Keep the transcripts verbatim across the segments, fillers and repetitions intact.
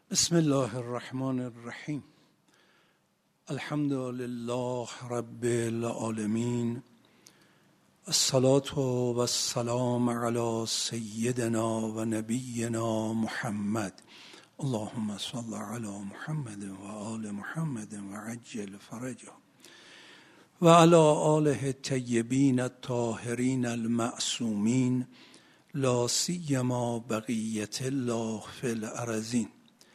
بسم الله الرحمن الرحیم. الحمد لله رب العالمین. الصلاة و السلام علی سیدنا و نبینا محمد. اللهم صل علی محمد و آل محمد و عجل فرجه و علی آله الطیبین الطاهرین المعصومین، لا سیما بقیة الله فی الارضین.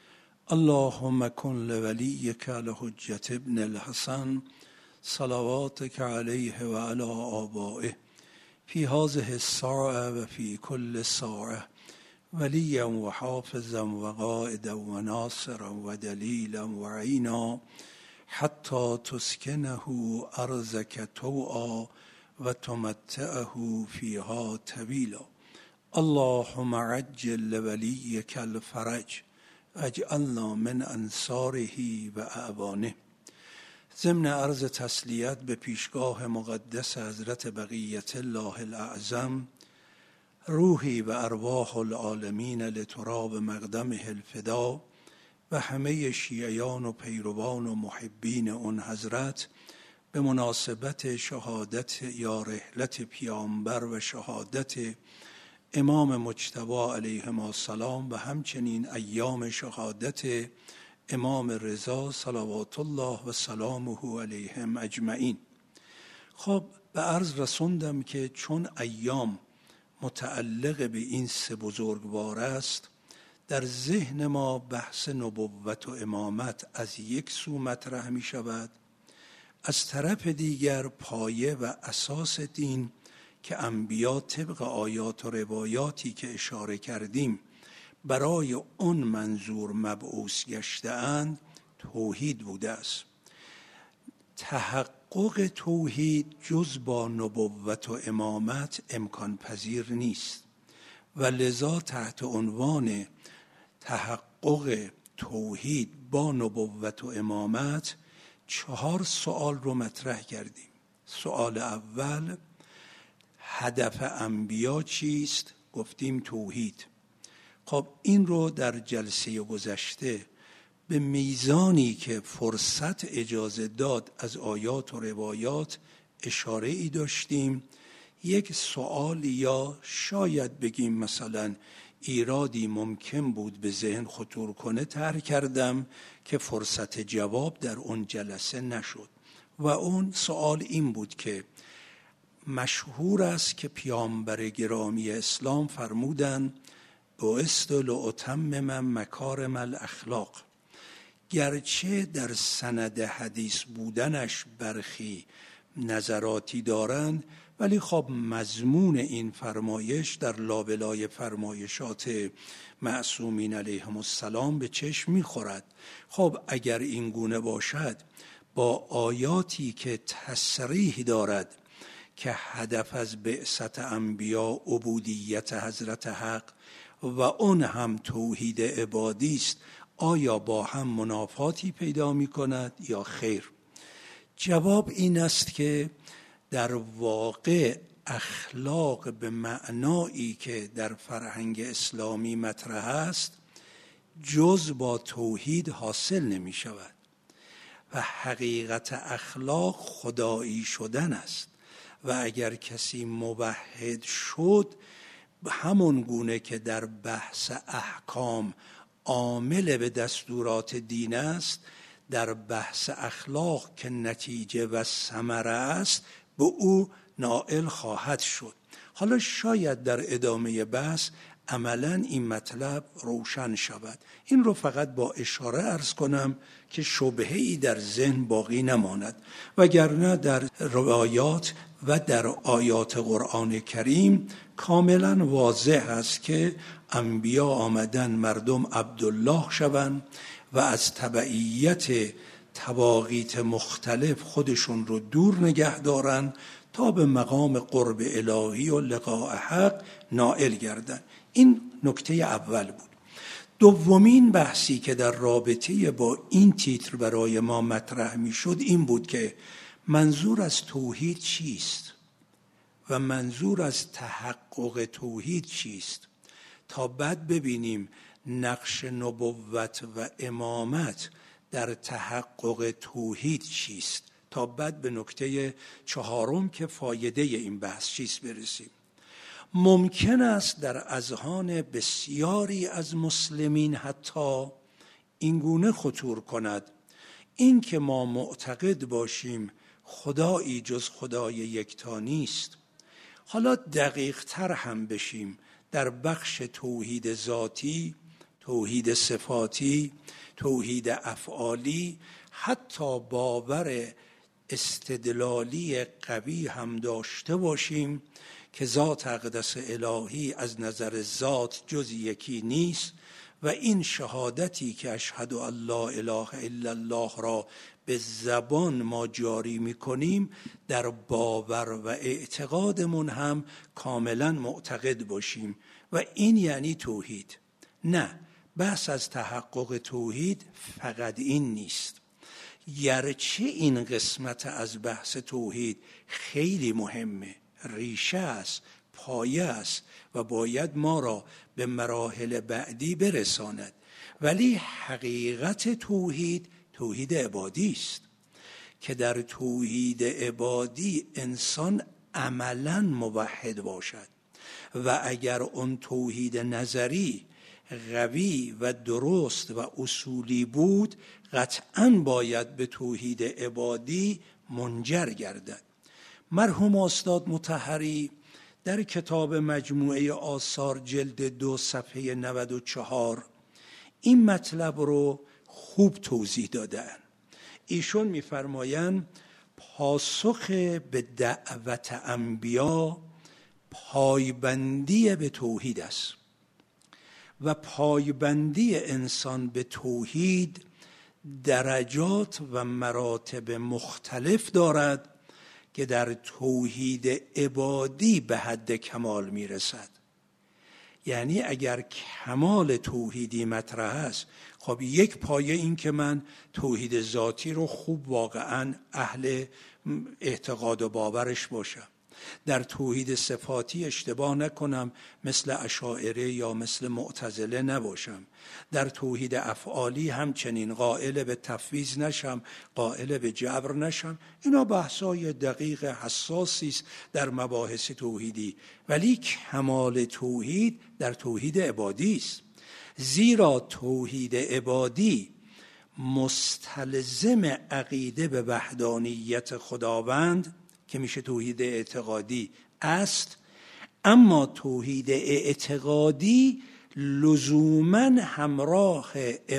اللهم کن لولیک الحجة ابن الحسن صلواتک علیه و علی آبائه فی هذه الساعة و فی کل ساعة ولیا و حافظا و قائدا و ناصرا و دلیلا و عینا حتی تسکنه ارضک طوعا و تمتعه فیها طویلا. اللهم عجل لولیک الفرج اجعلنا من انصاره و اعوانه. ضمن عرض تسلیت به پیشگاه مقدس حضرت بقیت الله الاعظم، روحی و ارواح العالمین لتراب مقدمه الفدا، و همه شیعیان و پیروان و محبین اون حضرت به مناسبت شهادت یا رحلت پیامبر و شهادت امام مجتبی علیهم السلام و همچنین ایام شهادت امام رضا صلوات الله و سلامه علیهم اجمعین. خب به عرض رسوندم که چون ایام متعلق به این سه بزرگوار است، در ذهن ما بحث نبوت و امامت از یک سو مطرح می شود، از طرف دیگر پایه و اساس دین که انبیا طبق آیات و روایاتی که اشاره کردیم برای اون منظور مبعوث گشته اند توحید بوده است. تحقق توحید جز با نبوت و امامت امکان پذیر نیست و لذا تحت عنوان تحقق توحید با نبوت و امامت چهار سوال رو مطرح کردیم. سوال اول، هدف انبیا چیست؟ گفتیم توحید. خب این رو در جلسه گذشته به میزانی که فرصت اجازه داد از آیات و روایات اشاره ای داشتیم. یک سوال یا شاید بگیم مثلا ایرادی ممکن بود به ذهن خطور کنه طرح کردم که فرصت جواب در اون جلسه نشد و اون سوال این بود که مشهور است که پیامبر گرامی اسلام فرمودند بعثت لأتمم مکارم الاخلاق. گرچه در سند حدیث بودنش برخی نظراتی دارند، ولی خب مضمون این فرمایش در لابلای فرمایشات معصومین علیهم السلام به چشم می‌خورد. خب اگر این گونه باشد، با آیاتی که تصریح دارد که هدف از بعثت انبیا عبودیت حضرت حق و اون هم توحید عبادی است، آیا با هم منافاتی پیدا می کند یا خیر؟ جواب این است که در واقع اخلاق به معنایی که در فرهنگ اسلامی مطرح است جز با توحید حاصل نمی شود و حقیقت اخلاق خدایی شدن است و اگر کسی موحد شد، همون گونه که در بحث احکام عامل به دستورات دین است، در بحث اخلاق که نتیجه و ثمره است به او نائل خواهد شد. حالا شاید در ادامه بحث عملاً این مطلب روشن شود. این رو فقط با اشاره عرض کنم که شبهه‌ای در ذهن باقی نماند، وگرنه در روایات و در آیات قرآن کریم کاملا واضح است که انبیا آمدن مردم عبدالله شوند و از تبعیت تواقیت مختلف خودشون رو دور نگه دارن تا به مقام قرب الهی و لقاء حق نائل گردن. این نکته اول بود. دومین بحثی که در رابطه با این تیتر برای ما مطرح می شد این بود که منظور از توحید چیست و منظور از تحقق توحید چیست، تا بعد ببینیم نقش نبوت و امامت در تحقق توحید چیست تا بعد به نکته چهارم که فایده این بحث چیست برسیم. ممکن است در اذهان بسیاری از مسلمین حتی اینگونه خطور کند این که ما معتقد باشیم خدایی جز خدای یکتا نیست. حالا دقیق تر هم بشیم در بخش توحید ذاتی، توحید صفاتی، توحید افعالی، حتی باور استدلالی قوی هم داشته باشیم که ذات اقدس الهی از نظر ذات جز یکی نیست و این شهادتی که اشهد ان لا اله الا الله را به زبان ما جاری میکنیم در باور و اعتقادمون هم کاملا معتقد باشیم و این یعنی توحید. نه، بحث از تحقق توحید فقط این نیست. گرچه این قسمت از بحث توحید خیلی مهمه، ریشه است، پایه است و باید ما را به مراحل بعدی برساند، ولی حقیقت توحید توحید عبادی است که در توحید عبادی انسان عملاً موحد باشد و اگر اون توحید نظری قوی و درست و اصولی بود قطعاً باید به توحید عبادی منجر گردد. مرحوم استاد مطهری در کتاب مجموعه آثار جلد دو صفحه نود و چهار این مطلب رو خوب توضیح دادن. ایشون می‌فرمایند پاسخ به دعوت انبیا پایبندی به توحید است و پایبندی انسان به توحید درجات و مراتب مختلف دارد که در توحید عبادی به حد کمال میرسد. یعنی اگر کمال توحیدی مطرح است، خب یک پایه این که من توحید ذاتی رو خوب واقعا اهل اعتقاد و باورش باشم، در توحید صفاتی اشتباه نکنم مثل اشاعره یا مثل معتزله نباشم، در توحید افعالی همچنین قائل به تفویض نشم، قائل به جبر نشم. اینا بحثای دقیق حساسی است در مباحث توحیدی، ولی کمال توحید در توحید عبادی است، زیرا توحید عبادی مستلزم عقیده به وحدانیت خداوند که میشه توحید اعتقادی است، اما توحید اعتقادی لزوماً همراه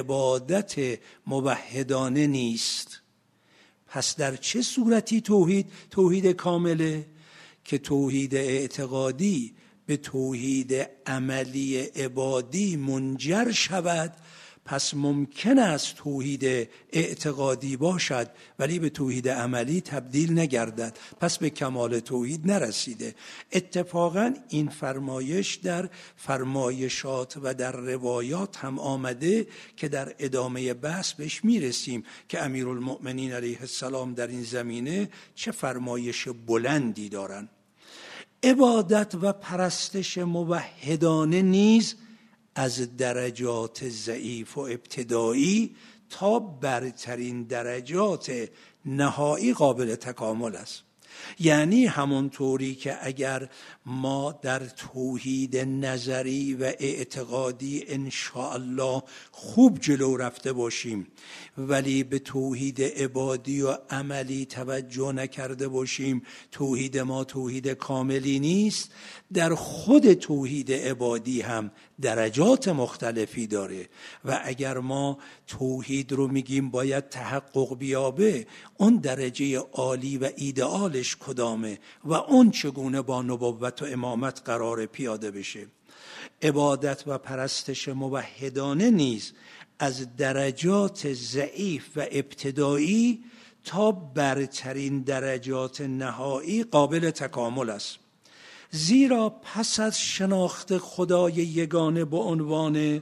عبادت موحدانه نیست. پس در چه صورتی توحید توحید کامله؟ که توحید اعتقادی به توحید عملی عبادی منجر شود. پس ممکن است توحید اعتقادی باشد ولی به توحید عملی تبدیل نگردد، پس به کمال توحید نرسیده. اتفاقا این فرمایش در فرمایشات و در روایات هم آمده که در ادامه بحث بهش میرسیم که امیرالمؤمنین علیه السلام در این زمینه چه فرمایش بلندی دارن. عبادت و پرستش موحدانه نیز از درجات ضعیف و ابتدایی تا برترین درجات نهایی قابل تکامل است. یعنی همونطوری که اگر ما در توحید نظری و اعتقادی انشاءالله خوب جلو رفته باشیم ولی به توحید عبادی و عملی توجه نکرده باشیم، توحید ما توحید کاملی نیست. در خود توحید عبادی هم درجات مختلفی داره و اگر ما توحید رو میگیم باید تحقق بیابه، اون درجه عالی و ایدئالش کدامه و اون چگونه با نبوت و امامت قرار پیاده بشه. عبادت و پرستش موحدانه نیز از درجات ضعیف و ابتدایی تا برترین درجات نهایی قابل تکامل است، زیرا پس از شناخت خدای یگانه به عنوان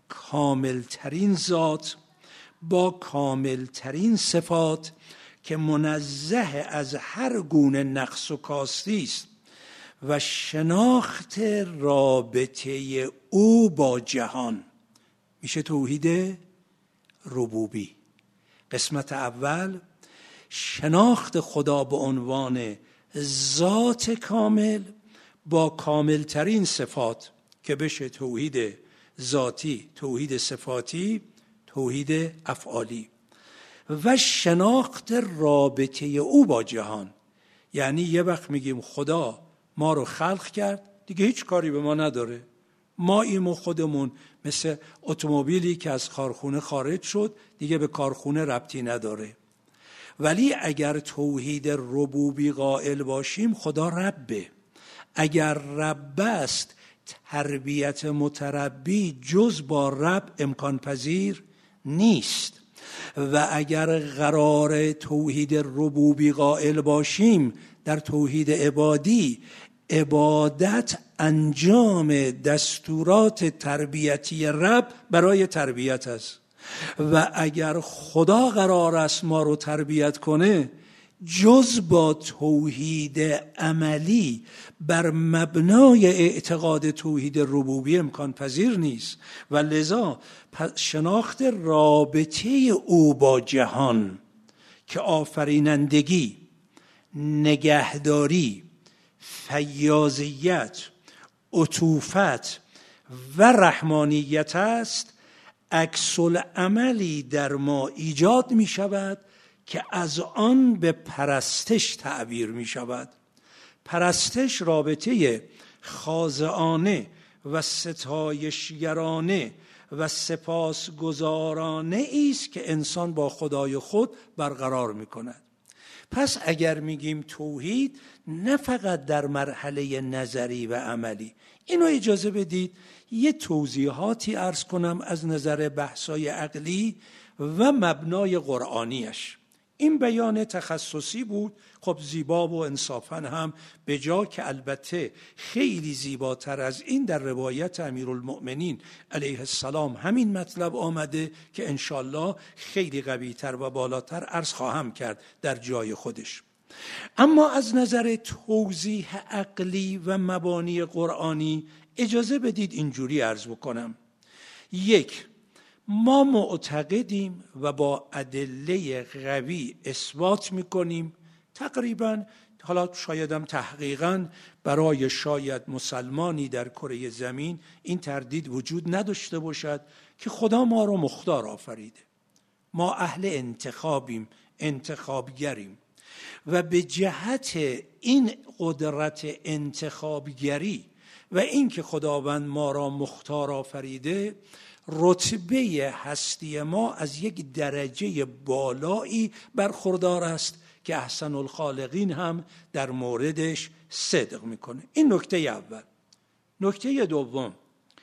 کاملترین ذات با کاملترین صفات که منزه از هر گونه نقص و کاستی است و شناخت رابطه او با جهان، میشه توحید ربوبی. قسمت اول شناخت خدا به عنوان ذات کامل با کاملترین صفات که بشه توحید ذاتی، توحید صفاتی، توحید افعالی. و شناخت رابطه او با جهان. یعنی یه وقت میگیم خدا ما رو خلق کرد، دیگه هیچ کاری به ما نداره. ما ایم خودمون مثل اتومبیلی که از کارخونه خارج شد، دیگه به کارخونه ربطی نداره. ولی اگر توحید ربوبی قائل باشیم، خدا ربه. اگر رب است، تربیت متربی جز با رب امکان پذیر نیست. و اگر قرار توحید ربوبی قائل باشیم، در توحید عبادی، عبادت انجام دستورات تربیتی رب برای تربیت است. و اگر خدا قرار است ما رو تربیت کنه، جز با توحید عملی بر مبنای اعتقاد توحید ربوبی امکان پذیر نیست. و لذا شناخت رابطه او با جهان که آفرینندگی، نگهداری، فیاضیت، عطوفت و رحمانیت است، عکس العملی در ما ایجاد می شود که از آن به پرستش تعبیر می شود. پرستش رابطه خاضعانه و ستایشگرانه و سپاسگزارانه است که انسان با خدای خود برقرار می کند. پس اگر میگیم توحید، نه فقط در مرحله نظری و عملی. اینو اجازه بدید یه توضیحاتی عرض کنم از نظر بحثای عقلی و مبنای قرآنیش. این بیان تخصصی بود، خب زیبا و انصافاً هم به جا که البته خیلی زیباتر از این در روایت امیرالمؤمنین علیه السلام همین مطلب آمده که انشالله خیلی قوی‌تر و بالاتر عرض خواهم کرد در جای خودش. اما از نظر توضیح عقلی و مبانی قرآنی اجازه بدید اینجوری عرض بکنم. یک، ما معتقدیم و با ادله قوی اثبات میکنیم، تقریبا حالا شایدم تحقیقا برای شاید مسلمانی در کره زمین این تردید وجود نداشته باشد که خدا ما رو مختار آفریده. ما اهل انتخابیم، انتخابگریم و به جهت این قدرت انتخابگری و این که خداوند ما را مختار آفریده، رتبه هستی ما از یک درجه بالایی برخوردار است که احسن الخالقین هم در موردش صدق میکنه. این نکته اول. نکته دوم،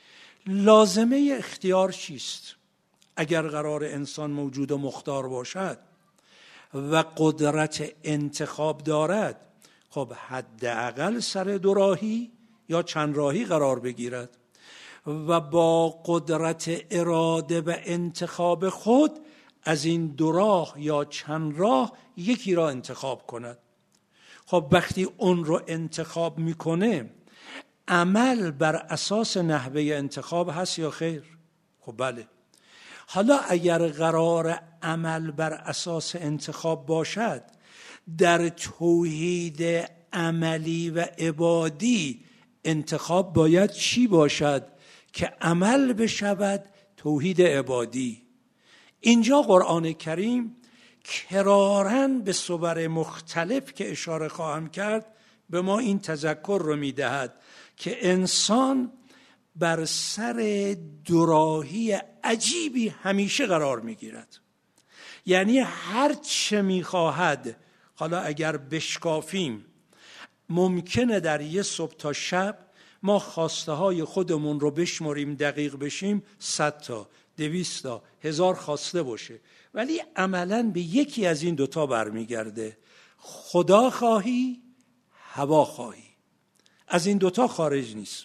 لازمه اختیار چیست؟ اگر قرار انسان موجود و مختار باشد و قدرت انتخاب دارد، خب حداقل سر دو راهی یا چند راهی قرار بگیرد و با قدرت اراده و انتخاب خود از این دو راه یا چند راه یکی را انتخاب کند. خب وقتی اون رو انتخاب میکنه، عمل بر اساس نحوه انتخاب هست یا خیر؟ خب بله. حالا اگر قرار عمل بر اساس انتخاب باشد، در توحید عملی و عبادی انتخاب باید چی باشد که عمل بشود توحید عبادی؟ اینجا قرآن کریم کراراً به صور مختلف که اشاره خواهم کرد به ما این تذکر رو میدهد که انسان بر سر دوراهی عجیبی همیشه قرار میگیرد. یعنی هر چه میخواهد، حالا اگر بشکافیم، ممکنه در یه صبح تا شب ما خواسته های خودمون رو بشماریم، دقیق بشیم، صد تا، دویست تا، هزار خواسته باشه، ولی عملاً به یکی از این دوتا برمیگرده. خدا خواهی، هوا خواهی. از این دوتا خارج نیست.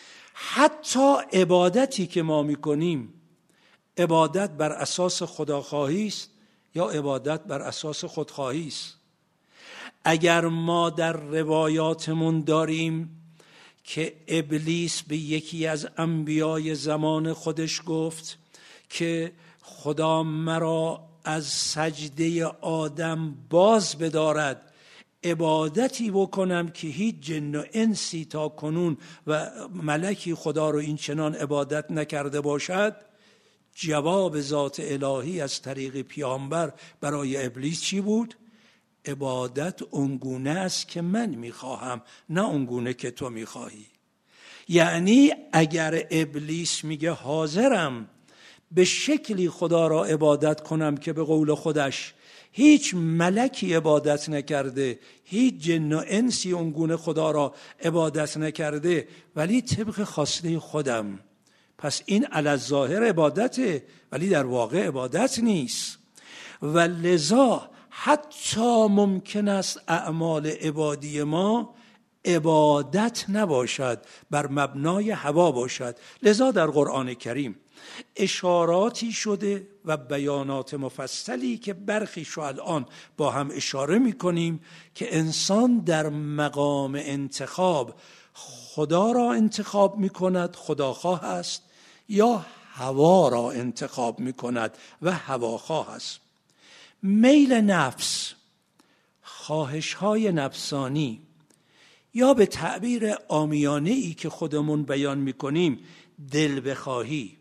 حتی عبادتی که ما میکنیم، عبادت بر اساس خداخواهی است یا عبادت بر اساس خودخواهی است. اگر ما در روایاتمون داریم که ابلیس به یکی از انبیای زمان خودش گفت که خدا مرا از سجده آدم باز بدارد، عبادتی بکنم که هیچ جن و انسی تا کنون و ملکی خدا رو این چنان عبادت نکرده باشد، جواب ذات الهی از طریق پیامبر برای ابلیس چی بود؟ عبادت اونگونه است که من میخواهم، نه اونگونه که تو میخواهی. یعنی اگر ابلیس میگه حاضرم به شکلی خدا را عبادت کنم که به قول خودش هیچ ملکی عبادت نکرده، هیچ جن و انسی اونگونه خدا را عبادت نکرده، ولی طبق خواسته خودم، پس این علی الظاهر عبادته ولی در واقع عبادت نیست. و لذا حتی ممکن است اعمال عبادی ما عبادت نباشد، بر مبنای هوا باشد. لذا در قرآن کریم اشاراتی شده و بیانات مفصلی که برخیشو الان با هم اشاره میکنیم که انسان در مقام انتخاب خدا را انتخاب میکند، خداخواه است، یا هوا را انتخاب میکند و هواخواه است. میل نفس، خواهش‌های نفسانی، یا به تعبیر عامیانه‌ای که خودمون بیان میکنیم دل بخواهی،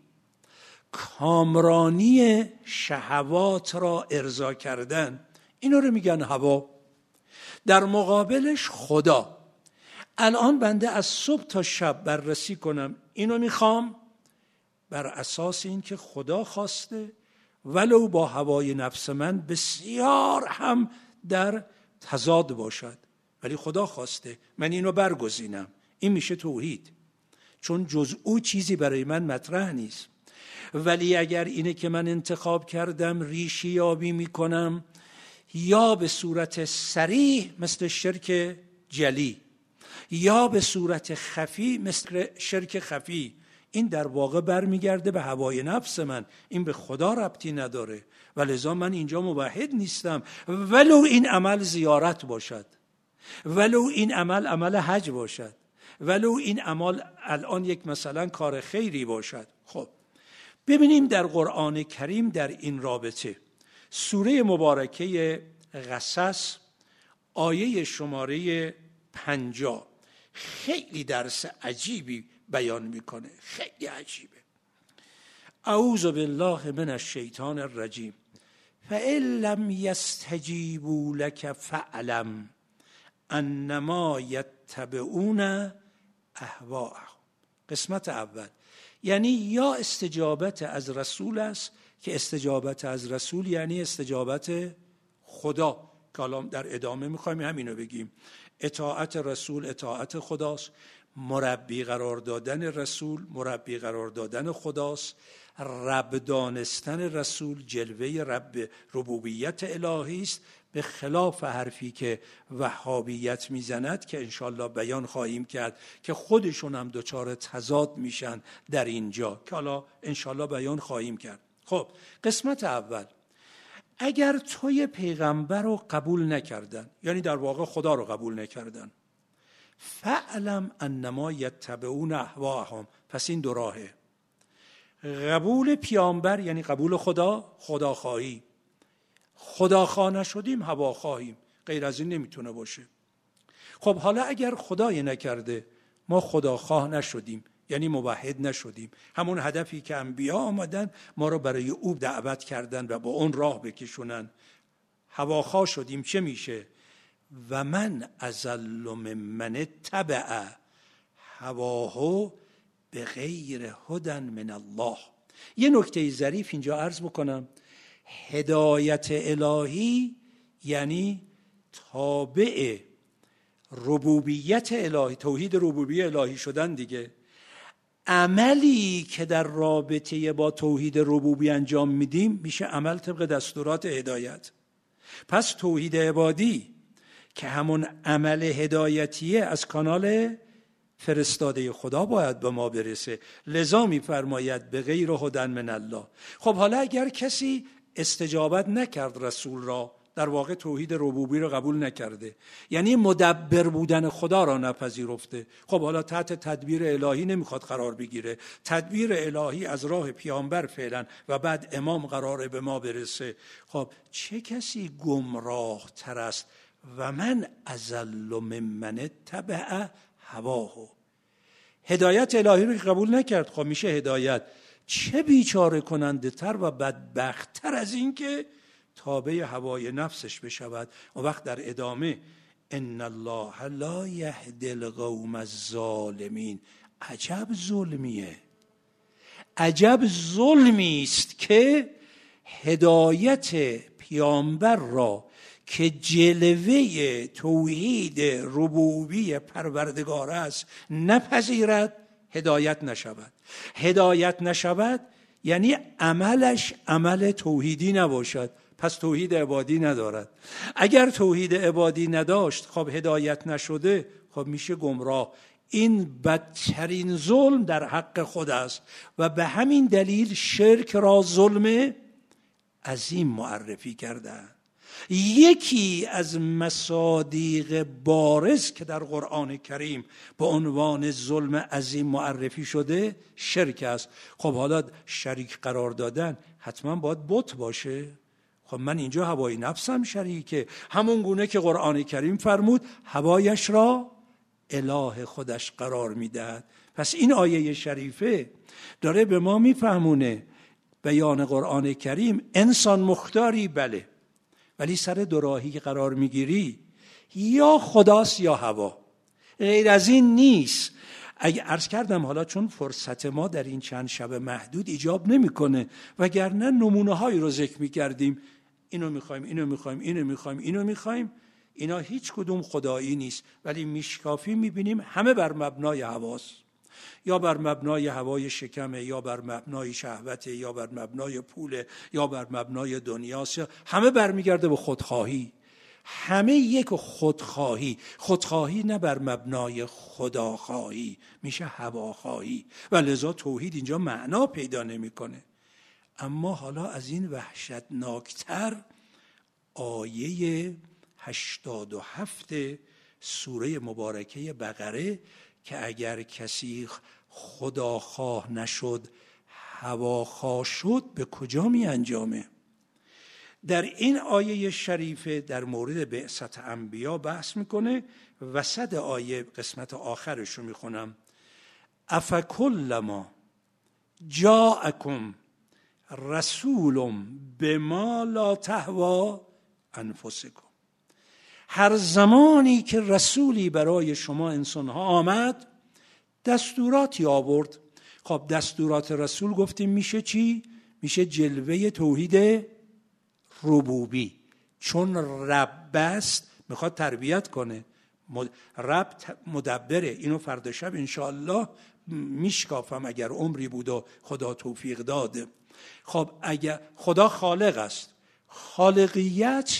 کامرانی شهوات را ارضا کردن، اینا رو میگن هوا. در مقابلش خدا. الان بنده از صبح تا شب بررسی کنم اینو میخوام، بر اساس این که خدا خواسته، ولو با هوای نفس من بسیار هم در تضاد باشد، ولی خدا خواسته من اینو برگزینم. این میشه توحید، چون جز او چیزی برای من مطرح نیست. ولی اگر اینه که من انتخاب کردم ریشی یابی میکنم، یا به صورت صریح مثل شرک جلی، یا به صورت خفی مثل شرک خفی، این در واقع برمیگرده به هوای نفس من، این به خدا ربطی نداره. ولذا من اینجا موحد نیستم، ولو این عمل زیارت باشد، ولو این عمل عمل حج باشد، ولو این عمل الان یک مثلا کار خیری باشد. خب ببینیم در قرآن کریم در این رابطه سوره مبارکه قصص آیه شماره پنجاه خیلی درس عجیبی بیان میکنه، خیلی عجیبه. اعوذ بالله من الشیطان الرجیم فإن لم یستجیبوا لک فاعلم انما یتبعون اهواءهم. قسمت اول یعنی یا استجابت از رسول است، که استجابت از رسول یعنی استجابت خدا، که الان در ادامه میخوایم همینو بگیم. اطاعت رسول اطاعت خداست، مربی قرار دادن رسول مربی قرار دادن خداست، رب دانستن رسول جلوه رب ربوبیت الهی است، به خلاف حرفی که وهابیت میزند که انشالله بیان خواهیم کرد که خودشون هم دچار تضاد میشن در اینجا، که حالا انشالله بیان خواهیم کرد. خب قسمت اول، اگر توی پیغمبر رو قبول نکردن، یعنی در واقع خدا رو قبول نکردن، فعلم انما یتبعون اهواءهم، پس این دو راهه. قبول پیامبر یعنی قبول خدا، خداخواهی. خداخواه نشدیم هواخواهیم، غیر از این نمیتونه باشه. خب حالا اگر خدای نکرده ما خداخواه نشدیم، یعنی موحد نشدیم، همون هدفی که انبیا آمدن ما رو برای او دعوت کردن و با اون راه بکشونن، هواخواه شدیم، چه میشه؟ و من اضل ممن اتبع هواه بغیر هدی من الله. یه نکته ظریف اینجا عرض بکنم. هدایت الهی یعنی تابع ربوبیت الهی، توحید ربوبیت الهی شدن دیگه. عملی که در رابطه با توحید ربوبی انجام میدیم میشه عمل طبق دستورات هدایت. پس توحید عبادی که همون عمل هدایتیه از کانال فرستاده خدا باید به ما برسه. لذا میفرماید به غیر هدی من الله. خب حالا اگر کسی استجابت نکرد رسول را، در واقع توحید ربوبی رو قبول نکرده، یعنی مدبر بودن خدا را نپذیرفته. خب حالا تحت تدبیر الهی نمیخواد قرار بگیره، تدبیر الهی از راه پیامبر فعلا و بعد امام قراره به ما برسه. خب چه کسی گمراه تر است و من اضل ممن اتبع هواه. هدایت الهی رو قبول نکرد، خب میشه هدایت. چه بیچاره کننده تر و بدبخت تر از این که تابع هوای نفسش بشود. و وقت در ادامه ان الله لا یهدی القوم الظالمین. عجب ظلمیه، عجب ظلمی است که هدایت پیامبر را که جلوه توحید ربوبی پروردگار است نپذیرد، هدایت نشود. هدایت نشود یعنی عملش عمل توحیدی نباشد، پس توحید عبادی ندارد. اگر توحید عبادی نداشت، خب هدایت نشده، خب میشه گمراه. این بدترین ظلم در حق خود است و به همین دلیل شرک را ظلم عظیم معرفی کردند. یکی از مصادیق بارز که در قرآن کریم به عنوان ظلم عظیم معرفی شده شرک است. خب حالا شریک قرار دادن حتما باید بت باشه؟ خب من اینجا هوای نفسم شریکه، همون گونه که قرآن کریم فرمود هوایش را اله خودش قرار میدهد. پس این آیه شریفه داره به ما میفهمونه بیان قرآن کریم انسان مختاری بله، ولی سر دوراهی قرار میگیری یا خداست یا هوا، غیر از این نیست. اگه عرض کردم حالا چون فرصت ما در این چند شب محدود ایجاب نمیکنه، وگرنه نمونه هایی رو ذکر میکردیم، اینو میخوایم اینو میخوایم اینو میخوایم اینو میخوایم، اینا هیچ کدوم خدایی نیست. ولی میشکافی میبینیم همه بر مبنای هواست، یا بر مبنای هوای شکمه، یا بر مبنای شهوته، یا بر مبنای پوله، یا بر مبنای دنیاست، همه برمیگرده به خودخواهی. همه یک خودخواهی، خودخواهی نه بر مبنای خداخواهی، میشه هواخواهی و لذا توحید اینجا معنا پیدا نمیکنه. اما حالا از این وحشتناکتر آیه هشتاد و هفت سوره مبارکه بقره که اگر کسی خداخواه نشد هواخواه شد به کجا می انجامه؟ در این آیه شریفه در مورد بعثت انبیا بحث میکنه. وسط آیه قسمت آخرش رو میخونم. افکلما جاءکم رسول بما لا تهوی انفسکم. هر زمانی که رسولی برای شما انسانها آمد دستوراتی آورد. خب دستورات رسول گفتیم میشه چی؟ میشه جلوه توحید ربوبی، چون رب است میخواد تربیت کنه. رب مدبره. اینو فردا شب انشاءالله میشکافم اگر عمری بود و خدا توفیق داده. خب اگر خدا خالق است، خالقیت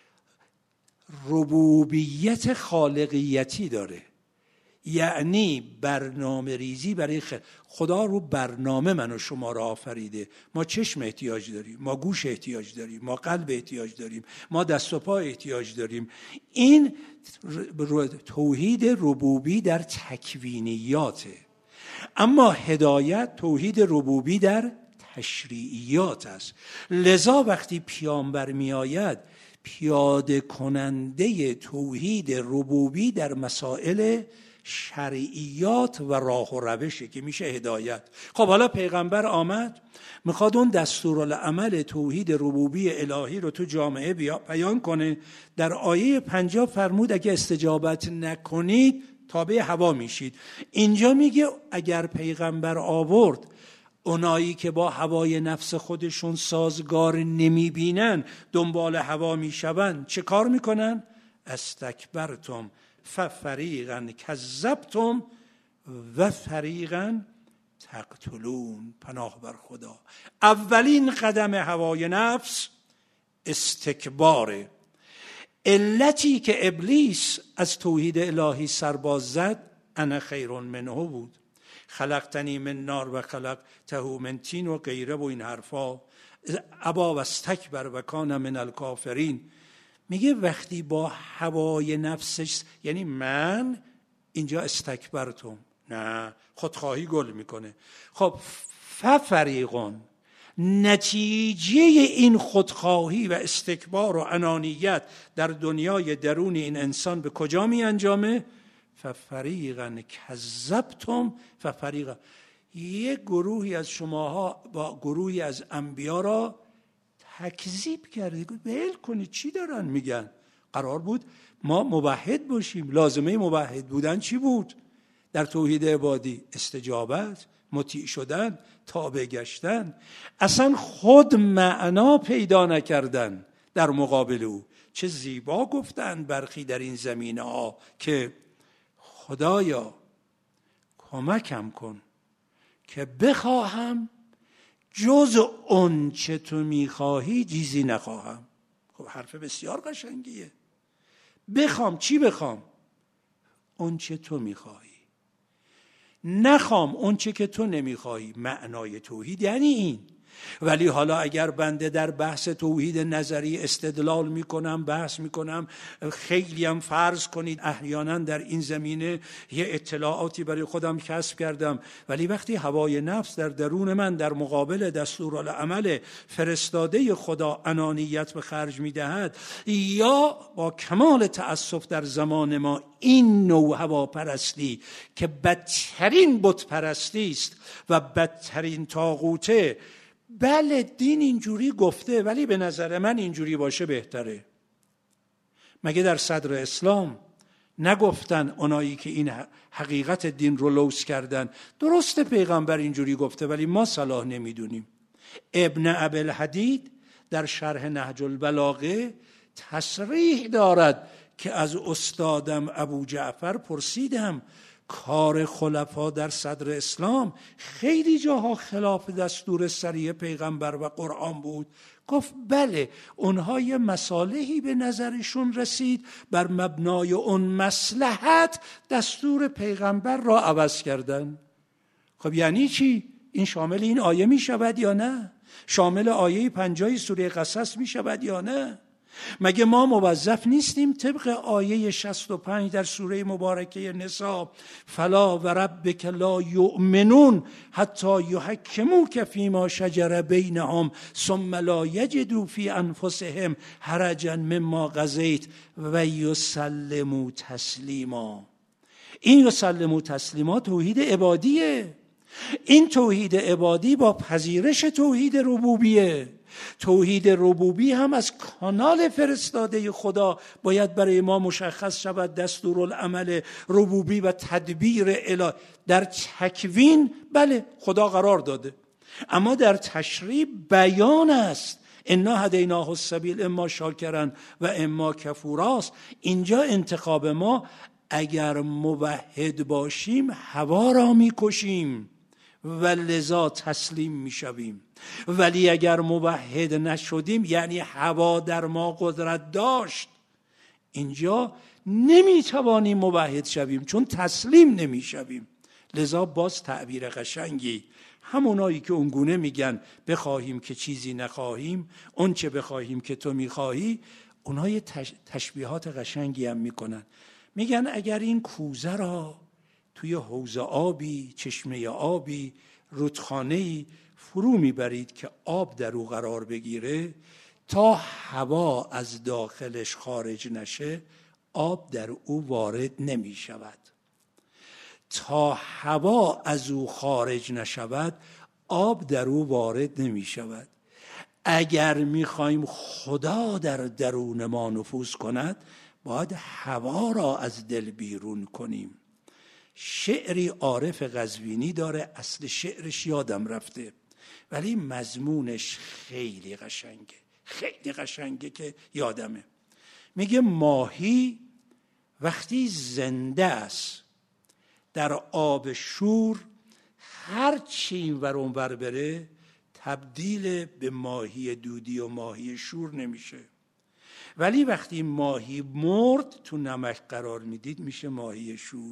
ربوبیت خالقیتی داره، یعنی برنامه ریزی برای خ... خدا رو برنامه من و شما را آفریده. ما چشم احتیاج داریم، ما گوش احتیاج داریم، ما قلب احتیاج داریم، ما دست و پا احتیاج داریم. این توحید ربوبی در تکوینیاته. اما هدایت توحید ربوبی در تشریعیات است. لذا وقتی پیامبر می آید پیاده کننده توحید ربوبی در مسائل شرعیات و راه و روشه که میشه هدایت. خب حالا پیغمبر آمد میخواد اون دستورالعمل توحید ربوبی الهی رو تو جامعه بیان کنه. در آیه پنجاه فرمود اگه استجابت نکنید تابع هوا میشید. اینجا میگه اگر پیغمبر آورد اونایی که با هوای نفس خودشون سازگار نمیبینن دنبال هوا میشون چه کار میکنن؟ استکبرتم ففریقا کذبتم و فریقا تقتلون. پناه بر خدا. اولین قدم هوای نفس استکباره. علتی که ابلیس از توحید الهی سرباز زد انا خیر منه بود. خلقتنی من نار و خلقته من طین و غیره و این حرفا. ابا و استکبر و کان من الکافرین. میگه وقتی با هوای نفسش، یعنی من اینجا استکبرتم، نه خودخواهی گل میکنه. خب ففریقون، نتیجه این خودخواهی و استکبار و انانیت در دنیای درون این انسان به کجا می انجامه؟ ففریقا کذبتم ففریقا، یک گروهی از شماها با گروهی از انبیا را تکذیب کردید. ول کنید، چی دارن میگن؟ قرار بود ما موحد باشیم. لازمه موحد بودن چی بود در توحید عبادی؟ استجابت، مطیع شدن، تابع گشتن. اصلا خود معنا پیدا نکردن در مقابل او. چه زیبا گفتند برخی در این زمینه ها که خدایا کمکم کن که بخواهم جز اون چه تو میخواهی چیزی نخواهم. خب حرف بسیار قشنگیه. بخوام چی بخوام؟ اون چه تو میخواهی. نخوام اون چه که تو نمیخواهی. معنای توحید یعنی این. ولی حالا اگر بنده در بحث توحید نظری استدلال میکنم، بحث میکنم، خیلی هم فرض کنید احیانا در این زمینه یه اطلاعاتی برای خودم کسب کردم، ولی وقتی هوای نفس در درون من در مقابل دستورالعمل فرستاده خدا انانیت به خرج میدهد، یا با کمال تأسف در زمان ما این نوع هواپرستی که بدترین بت پرستی است و بدترین طاغوته. بله دین اینجوری گفته، ولی به نظر من اینجوری باشه بهتره. مگه در صدر اسلام نگفتن اونایی که این حقیقت دین رو لوث کردن؟ درسته پیغمبر اینجوری گفته، ولی ما صلاح نمیدونیم. ابن ابوالحدید در شرح نهج البلاغه تصریح دارد که از استادم ابو جعفر پرسیدم کار خلفا در صدر اسلام خیلی جاها خلاف دستور سریع پیغمبر و قرآن بود. گفت بله، اونها یه مصالحی به نظرشون رسید، بر مبنای اون مصلحت دستور پیغمبر را عوض کردن. خب یعنی چی؟ این شامل این آیه می شود یا نه؟ شامل آیه پنجاه سوره قصص می شود یا نه؟ مگه ما موظف نیستیم طبق آیه شصت و پنج در سوره مبارکه نساء فلا و ربک لا یؤمنون حتی یحکموک فیما شجر بینهم ثم لا یجدوا فی انفسهم حرجا مما قضیت و یسلموا تسلیما. این یسلموا تسلیما توحید عبادیه. این توحید عبادی با پذیرش توحید ربوبیه. توحید ربوبی هم از کانال فرستاده خدا باید برای ما مشخص شود. دستورالعمل ربوبی و تدبیر الهی در تکوین بله خدا قرار داده، اما در تشریع بیان است. انا هدیناه السبیل اما شاکرا و اما کفوراست. اینجا انتخاب ما، اگر موحد باشیم هوا را میکشیم و لذا تسلیم میشویم، ولی اگر موحد نشدیم یعنی هوا در ما قدرت داشت، اینجا نمیتوانیم موحد شویم چون تسلیم نمیشویم. لذا باز تعبیر قشنگی، همونایی که اونگونه میگن بخواهیم که چیزی نخواهیم، اون چه بخواهیم که تو میخواهی، اونها یه تشبیهات قشنگی هم میکنن. میگن اگر این کوزه را توی حوض آبی، چشمه آبی، رودخانه‌ای فرو میبرید که آب در او قرار بگیره، تا هوا از داخلش خارج نشه آب در او وارد نمی شود. تا هوا از او خارج نشود آب در او وارد نمی شود. اگر میخوایم خدا در درون ما نفوذ کند باید هوا را از دل بیرون کنیم. شعری عارف قزوینی داره، اصل شعرش یادم رفته ولی مضمونش خیلی قشنگه، خیلی قشنگه که یادمه. میگه ماهی وقتی زنده است در آب شور، هر چی این ور اون ور بره تبدیل به ماهی دودی و ماهی شور نمیشه. ولی وقتی ماهی مرد تو نمک قرار میدید میشه ماهی شور.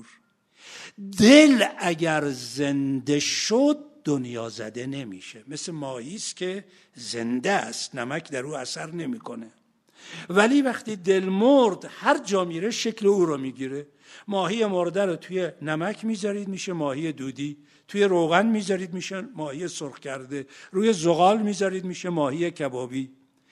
دل اگر زنده شد دنیا زده نمیشه. مثل ماهی است که زنده است، نمک در او اثر نمیکنه. ولی وقتی دل مرد هر جا میره شکل او رو میگیره. ماهی مرده رو توی نمک میذارید میشه ماهی دودی، توی روغن میذارید میشه ماهی سرخ کرده، روی زغال میذارید میشه ماهی کبابی.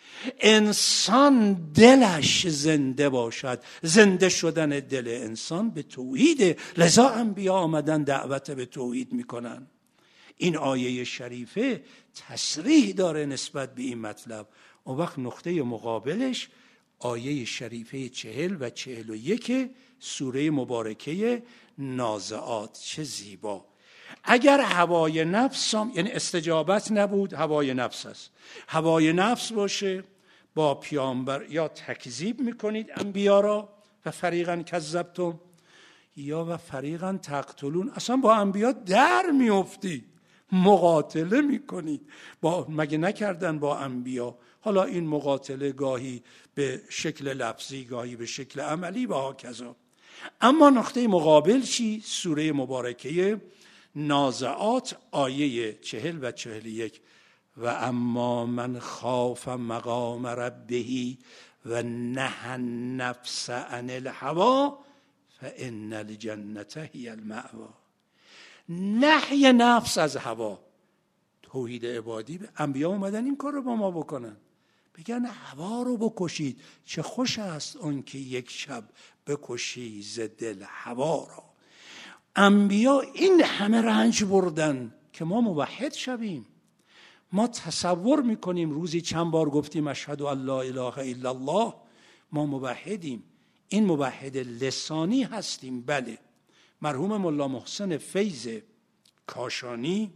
انسان دلش زنده باشد، زنده شدن دل انسان به توحید، لذا انبیا آمدن دعوت به توحید میکنن. این آیه شریفه تصریح داره نسبت به این مطلب. اون وقت نقطه مقابلش آیه شریفه چهل و چهل و یک سوره مبارکه نازعات. چه زیبا! اگر هوای نفس هم، یعنی استجابت نبود، هوای نفس است. هوای نفس باشه با پیامبر یا تکذیب میکنید انبیا را و فریقا کذبتم یا و فریقا تقتلون، اصلا با انبیا در میافتید، مقاتله میکنید. با مگه نکردن با انبیا؟ حالا این مقاتله گاهی به شکل لفظی گاهی به شکل عملی و هاکذا. اما نقطه مقابل چی؟ سوره مبارکه نازعات آیه چهل و چهل یک. و اما من خاف مقام ربه و نهى النفس عن الهوى فان الجنة هی المأوی. نهی نفس از هوا، توحید عبادی. انبیا اومدن این کار رو با ما بکنن، بگن هوا رو بکشید. چه خوش است اون که یک شب بکشی ز دل هوا را. انبیا این همه رنج بردن که ما موحد شویم. ما تصور میکنیم روزی چند بار گفتیم اشهد ان لا اله الا الله، ما موحدیم. این موحد لسانی هستیم. بله، مرحوم ملا محسن فیض کاشانی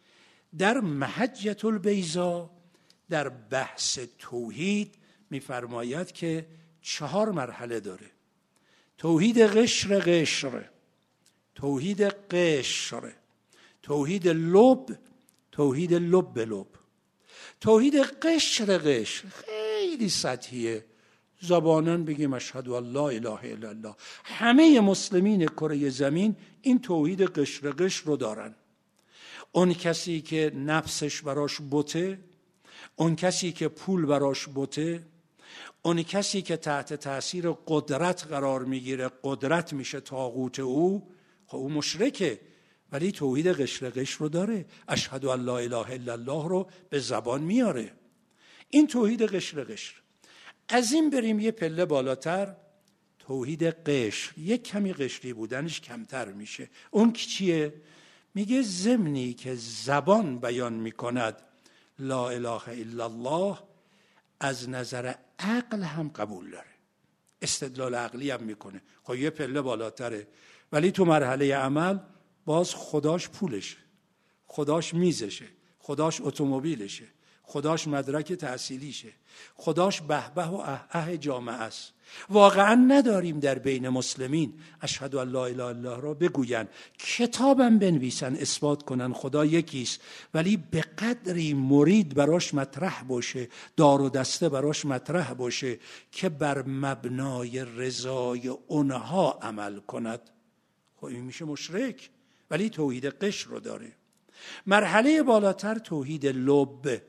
در محجة البیضا در بحث توحید میفرماید که چهار مرحله داره. توحید قشر قشر، توحید قشر، توحید لب، توحید لب لب. توحید قشر قشر خیلی سطحیه، زبانن بگیم اشهد ان لا اله الا الله. همه مسلمین کره زمین این توحید قشر قشر رو دارن. اون کسی که نفسش براش بته، اون کسی که پول براش بته، اون کسی که تحت تاثیر قدرت قرار میگیره، قدرت میشه طاغوت او، خب او مشرکه، ولی توحید قشر قشر رو داره. اشهد ان لا اله الا الله رو به زبان میاره. این توحید قشر قشر. از این بریم یه پله بالاتر، توحید قشر. یک کمی قشری بودنش کمتر میشه. اون که چیه؟ میگه ضمنی که زبان بیان میکند لا اله الا الله، از نظر عقل هم قبول داره، استدلال عقلی هم میکنه. خب یه پله بالاتره، ولی تو مرحله عمل باز خداش پولشه، خداش میزشه، خداش اتومبیلشه، خداش مدرک تحصیلیشه، خداش به به و اه اه جامعه است. واقعا نداریم در بین مسلمین اشهد ان لا اله الا الله را بگوین، کتابم بنویسن اثبات کنن خدا یکیست، ولی به قدری مرید براش مطرح باشه، دار و دسته براش مطرح باشه که بر مبنای رضای اونها عمل کند. خب این میشه مشرک، ولی توحید قشر رو داره. مرحله بالاتر توحید لب،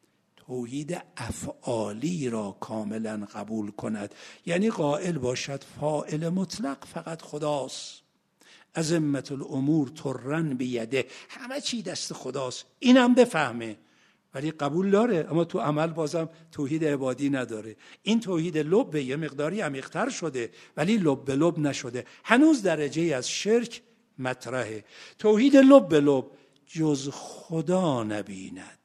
توحید افعالی را کاملا قبول کند، یعنی قائل باشد فاعل مطلق فقط خداست، ازمت الامور ترن بیده، همه چی دست خداست. اینم بفهمه، ولی قبول داره، اما تو عمل بازم توحید عبادی نداره. این توحید لب یه مقداری عمیق‌تر شده، ولی لب به لب نشده، هنوز درجه از شرک مطرحه. توحید لب به لب، جز خدا نبیند،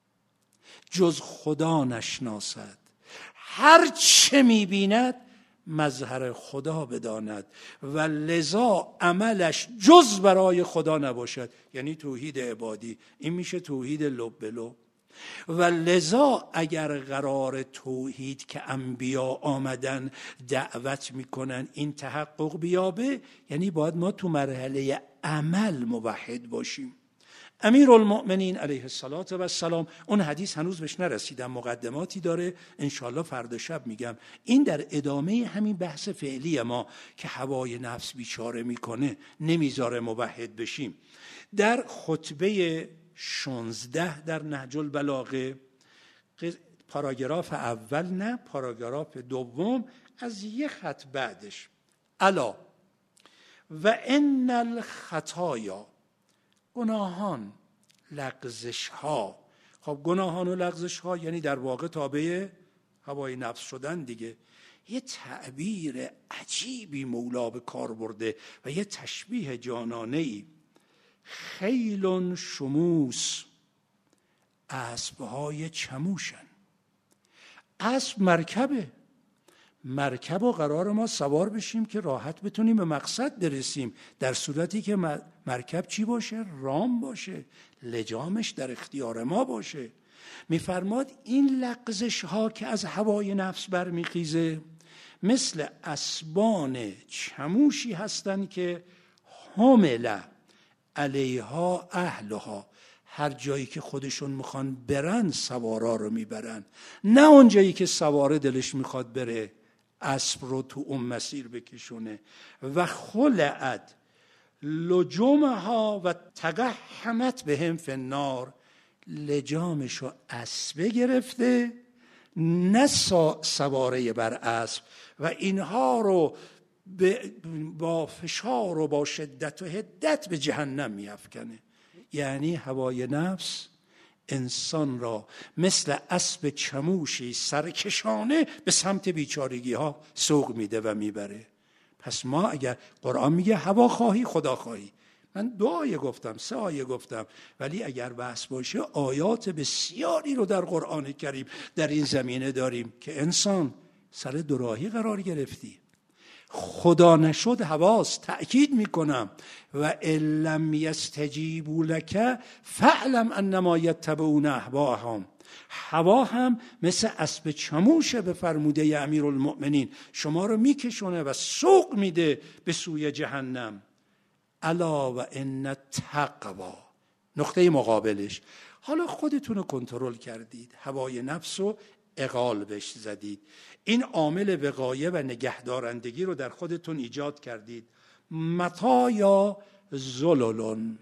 جز خدا نشناسد، هر چه میبیند مظهر خدا بداند و لذا عملش جز برای خدا نباشد، یعنی توحید عبادی. این میشه توحید لب به لب. و لذا اگر قرار توحید که انبیا آمدن دعوت میکنن این تحقق بیابه، یعنی باید ما تو مرحله عمل موحد باشیم. امیرالمؤمنین علیه السلام، اون حدیث هنوز بهش نرسیدم، مقدماتی داره، انشالله فردا شب میگم. این در ادامه همین بحث فعلی ما که هوای نفس بیچاره میکنه، نمیذاره موحد بشیم. در خطبه شانزده در نهج البلاغه پاراگراف اول نه، پاراگراف دوم از یک خط بعدش. الا و ان الخطایا، گناهان، لغزش ها. خب گناهان و لغزش ها یعنی در واقع تابع هوای نفس شدن دیگه. یه تعبیر عجیبی مولا به کار برده و یه تشبیه جانانه‌ای. خیل شموس، اسبهای چموشن. اسب مرکبه، مرکب و قرار ما سوار بشیم که راحت بتونیم به مقصد برسیم، در صورتی که مرکب چی باشه؟ رام باشه، لجامش در اختیار ما باشه. میفرماد این لغزش ها که از هوای نفس برمیخیزه مثل اسبان چموشی هستن که حمل علیها اهلها، هر جایی که خودشون میخوان برن سوارا رو میبرن، نه اون جایی که سواره دلش میخواد بره اسب رو تو اون مسیر بکشونه. و خلعت لجومها و تقحمت بهم فی النار، لجامشو اسبه گرفته نه سواره بر اسب، و اینها رو با فشار و با شدت و حدت به جهنم میافکنه. یعنی هوای نفس انسان را مثل اسب چموشی سرکشانه به سمت بیچارگی ها سوق میده و میبره. پس ما اگر قرآن میگه هوا خواهی خدا خواهی، من دو آیه گفتم، سه آیه گفتم، ولی اگر بحث باشه آیات بسیاری رو در قرآن کریم در این زمینه داریم که انسان سر دوراهی قرار گرفتی. خدا نشد هواست، تأکید میکنم. و لم یستجیبوا لک فاعلم انما یتبعون اهواءهم. هوا هم مثل اسب چموشه به فرموده امیرالمؤمنین، شما رو میکشونه و سوق میده به سوی جهنم. الا و ان التقوا، نقطه مقابلش. حالا خودتون رو کنترل کردید، هوای نفس رو اغال بهش زدید، این عامل وقایه و نگهدارندگی رو در خودتون ایجاد کردید. مطایا زللون،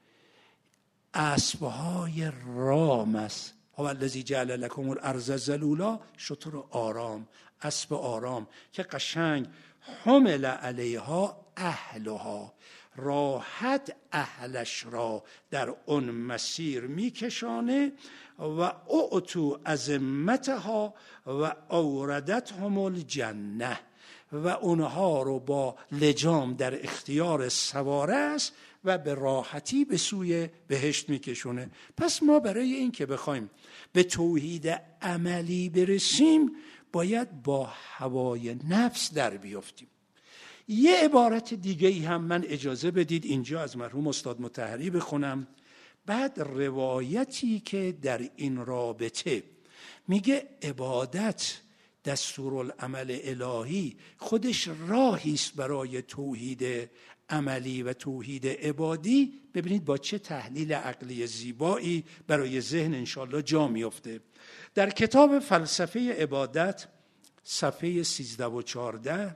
اسبهای رام است. هو الذی جعل لکم الارض ذلولا، شتر آرام، اسب آرام که قشنگ حمل علیها اهلها، راحت اهلش را در اون مسیر میکشانه. و اعطوا عظمتها و اوردتهم الجنه، و اونها رو با لجام در اختیار سواره است و به راحتی به سوی بهشت میکشونه. پس ما برای این که بخوایم به توحید عملی برسیم باید با هوای نفس در بیافتیم. یه عبارت دیگه ای هم من اجازه بدید اینجا از مرحوم استاد مطهری بخونم. بعد روایتی که در این رابطه میگه عبادت دستورالعمل الهی خودش راهی است برای توحید عملی و توحید عبادی. ببینید با چه تحلیل عقلی زیبایی برای ذهن انشالله جا میفته. در کتاب فلسفه عبادت صفحه سیزده و چارده،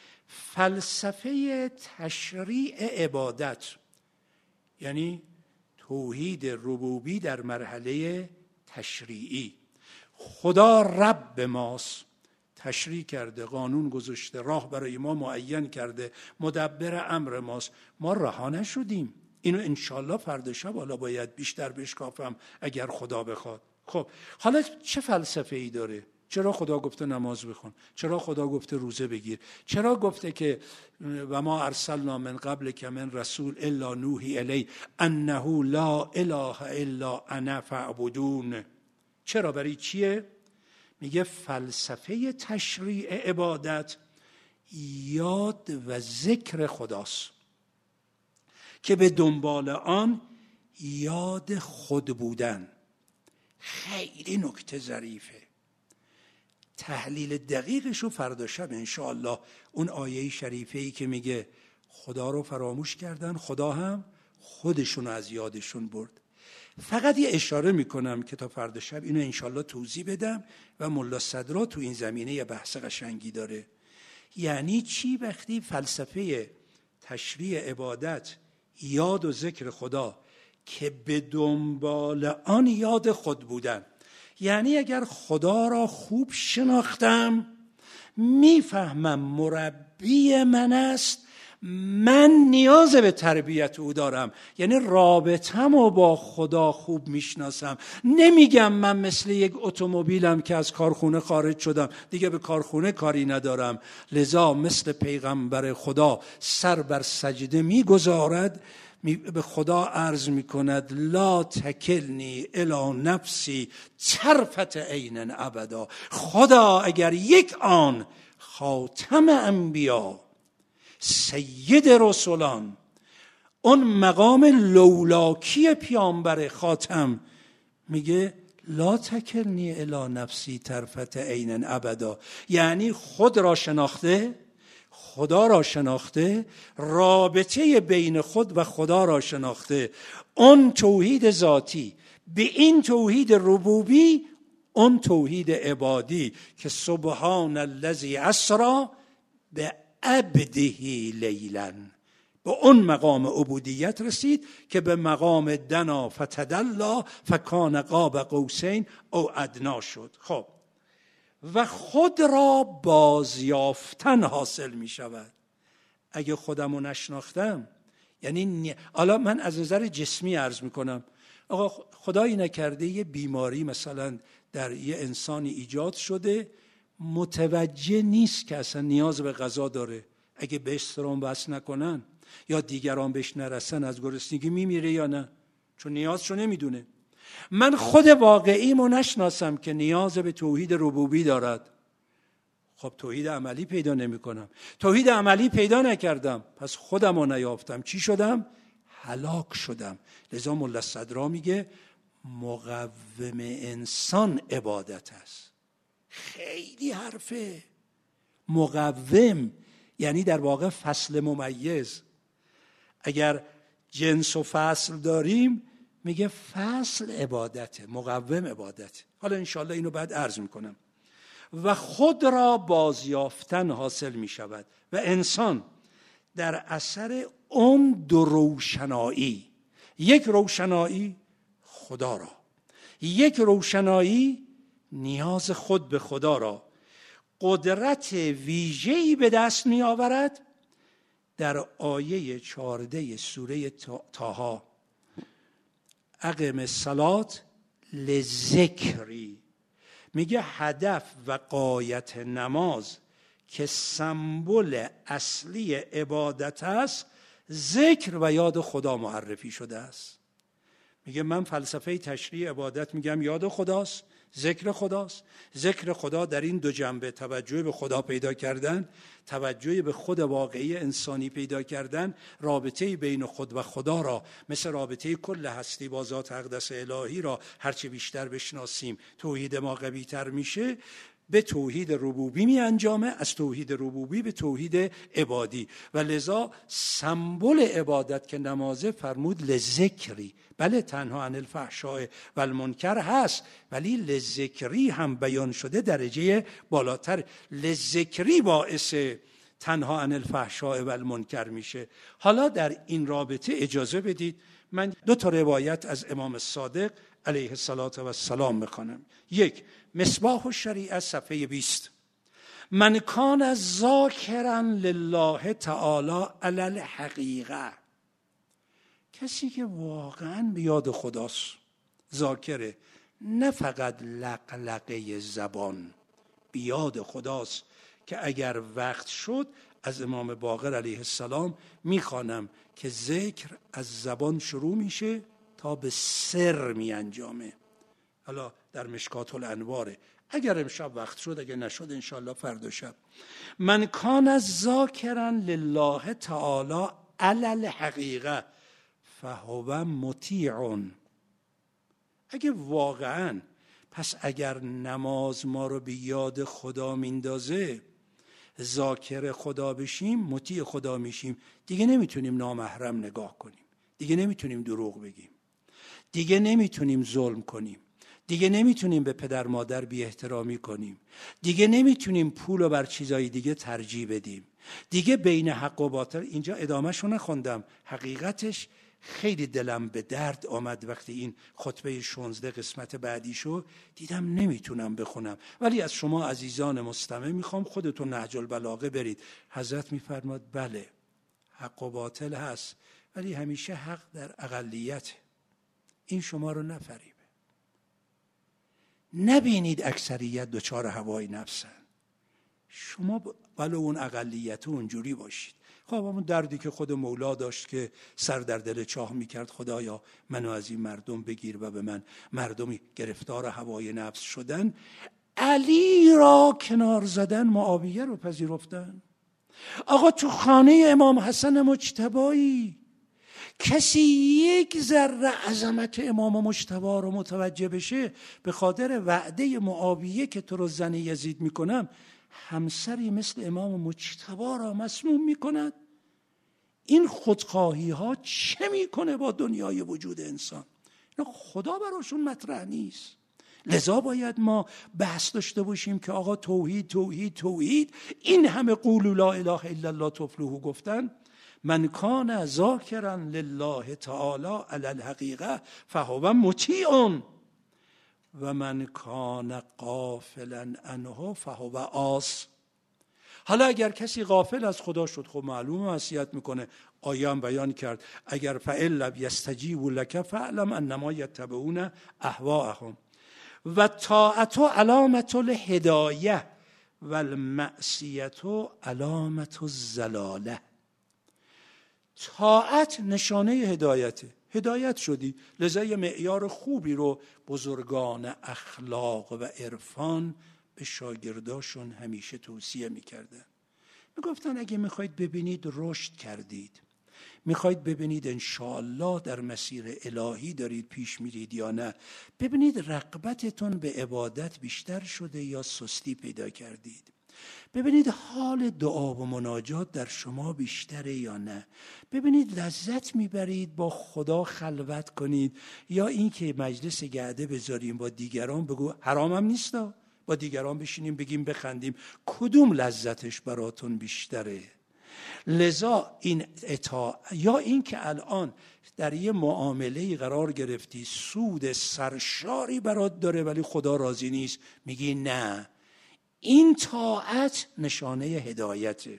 فلسفه تشریع عبادت یعنی توحید ربوبی در مرحله تشریعی. خدا رب ماست، تشریع کرده، قانون گذاشته، راه برای ما معین کرده، مدبر امر ماست. ما رها نشدیم. اینو انشالله فردا شب حالا باید بیشتر بشکافم اگر خدا بخواد. خب حالا چه فلسفه ای داره؟ چرا خدا گفته نماز بخون؟ چرا خدا گفته روزه بگیر؟ چرا گفته که و ما ارسلنا من قبل که من رسول الا نوحی الی انه لا اله الا انا فاعبدون؟ چرا؟ برای چیه؟ میگه فلسفه تشریع عبادت یاد و ذکر خداست که به دنبال آن یاد خود بودن. خیلی نکته ظریفه. تحلیل دقیقش رو فردا شب انشاءالله اون آیه شریفه‌ای که میگه خدا رو فراموش کردن، خدا هم خودشون از یادشون برد. فقط یه اشاره میکنم که تا فردا شب اینو انشاءالله توضیح بدم و ملا صدرا تو این زمینه یه بحث قشنگی داره. یعنی چی وقتی فلسفه تشریع عبادت یاد و ذکر خدا که به دنبال آن یاد خود بودن؟ یعنی اگر خدا را خوب شناختم، میفهمم مربی من است، من نیاز به تربیت او دارم. یعنی رابطم رو با خدا خوب میشناسم. نمیگم من مثل یک اتومبیلم که از کارخونه خارج شدم دیگه به کارخونه کاری ندارم، لذا مثل پیغمبر خدا سر بر سجده میگذارد، به خدا عرض میکند لا تکلنی الی نفسی طرفت عین ابدا. خدا اگر یک آن خاتم انبیا، سید رسولان، اون مقام لولاکی پیامبر خاتم، میگه لا تکلنی الی نفسی طرفت عین ابدا. یعنی خود را شناخته، خدا را شناخته، رابطه بین خود و خدا را شناخته، اون توحید ذاتی به این توحید ربوبی، اون توحید عبادی که سبحان الذی اسری به عبده لیلا، به اون مقام عبودیت رسید که به مقام دنا فتدلی فکان قاب قوسین او ادنا شد. خب و خود را بازیافتن حاصل می شود. اگه خودمو نشناختم، یعنی حالا من از نظر جسمی عرض می کنم، آقا خدایی نکرده یه بیماری مثلا در یه انسانی ایجاد شده، متوجه نیست که اصلا نیاز به غذا داره، اگه بهش سرم وصل نکنن یا دیگران بهش نرسن از گرسنگی میمیره یا نه، چون نیازشو نمیدونه. من خود واقعیمو نشناسم که نیاز به توحید ربوبی دارد، خب توحید عملی پیدا نمی کنم. توحید عملی پیدا نکردم، پس خودمو نیافتم. چی شدم؟ هلاک شدم. لذا ملا صدرا میگه مقوم انسان عبادت است. خیلی حرفه. مقوم یعنی در واقع فصل ممیز. اگر جنس و فصل داریم میگه فصل عبادته، مقوم عبادته. حالا انشالله اینو بعد عرض میکنم. و خود را بازیافتن حاصل میشود و انسان در اثر اون دو روشنایی، یک روشنایی خدا را، یک روشنایی نیاز خود به خدا را، قدرت ویژه‌ای به دست می آورد. در آیه چهارده سوره طه، اقم الصلاة لذکری، میگه هدف و غایت نماز که سمبل اصلی عبادت است، ذکر و یاد خدا معرفی شده است. میگه من فلسفه تشریع عبادت میگم یاد خداست، ذکر خداست. ذکر خدا در این دو جنبه، توجه به خدا پیدا کردن، توجه به خود واقعی انسانی پیدا کردن، رابطه بین خود و خدا را مثل رابطه کل هستی با ذات اقدس الهی را هرچه بیشتر بشناسیم توحید ما قوی تر میشه، به توحید ربوبی می انجامه، از توحید ربوبی به توحید عبادی. و لذا سمبل عبادت که نمازه فرمود لذکری. بله تنها عن الفحشاء و المنکر هست، ولی لذکری هم بیان شده درجه بالاتر. لذکری باعث تنها عن الفحشاء و المنکر میشه. حالا در این رابطه اجازه بدید من دو تا روایت از امام صادق علیه السلام بخوانم. یک، مصباح الشریعه صفحه بیست. من کان ذاکرا لله تعالی علی الحقیقه، کسی که واقعا به یاد خداست، ذاکره، نه فقط لقلقه زبان، به یاد خداست که اگر وقت شد از امام باقر علیه السلام میخوانم که ذکر از زبان شروع میشه تا به سر می انجامه. حالا در مشکات الانواره، اگر امشب وقت شد، اگر نشد انشاءالله فردا شب. من کان ذاکرا لله تعالی علی الحقیقه فهو مطیع. اگه واقعا، پس اگر نماز ما رو به یاد خدا میندازه، ذاکر خدا بشیم، مطیع خدا میشیم، دیگه نمیتونیم نامحرم نگاه کنیم، دیگه نمیتونیم دروغ بگیم، دیگه نمیتونیم ظلم کنیم، دیگه نمیتونیم به پدر مادر بی احترامی کنیم، دیگه نمیتونیم پول رو بر چیزای دیگه ترجیح بدیم، دیگه بین حق و باطل. اینجا ادامهشو نخوندم، حقیقتش خیلی دلم به درد آمد وقتی این خطبه شانزده قسمت بعدیشو دیدم نمیتونم بخونم، ولی از شما عزیزان مستمع میخوام خودتون نهج البلاغه برید. حضرت میفرماد بله حق و باطل هست، ولی همیشه حق در اقلیت. این شما رو نفریبه. نبینید اکثریت دچار هوای نفسن، شما ولو اون اقلیت اونجوری باشید. خب همون دردی که خود مولا داشت که سر در دل چاه میکرد خدایا منو از این مردم بگیر و به من، مردمی گرفتار هوای نفس شدن، علی را کنار زدن، معاویه رو پذیرفتن. آقا تو خانه امام حسن مجتبی کسی یک ذره عظمت امام مجتبی رو متوجه بشه، به خاطر وعده معاویه که تو رو زن یزید میکنم، همسری مثل امام مجتبی را مسموم میکند. این خودخواهی ها چه میکنه با دنیای وجود انسان؟ خدا براشون مطرح نیست. لذا باید ما بحث داشته باشیم که آقا توحید توحید توحید، این همه قولوا لا اله الا الله تفلحوا گفتن، من کان ذاکرا لله تعالی علی الحقیقه فهو مطیع و من کان غافلا عنه فهو عاص. حالا اگر کسی غافل از خدا شد، خب معلومه معصیت میکنه. آیه هم بیان کرد اگر فإن لم یستجیبوا لک فاعلم انما یتبعون اهواءهم و طاعت علامت الهدایه و المعصیت علامت الضلاله. طاعت نشانه هدایته، هدایت شدی، لذا یه معیار خوبی رو بزرگان اخلاق و عرفان به شاگرداشون همیشه توصیه میکردن. میگفتن اگه میخواید ببینید رشد کردید، میخواید ببینید انشاءالله در مسیر الهی دارید پیش میرید یا نه، ببینید رغبتتون به عبادت بیشتر شده یا سستی پیدا کردید، ببینید حال دعا و مناجات در شما بیشتره یا نه، ببینید لذت میبرید با خدا خلوت کنید یا اینکه مجلس گرده بذاریم با دیگران، بگو حرام هم نیست با دیگران بشینیم بگیم بخندیم، کدوم لذتش براتون بیشتره؟ لذا این اطاع یا این که الان در یه معامله قرار گرفتی سود سرشاری برات داره ولی خدا راضی نیست، میگی نه، این طاعت نشانه هدایته.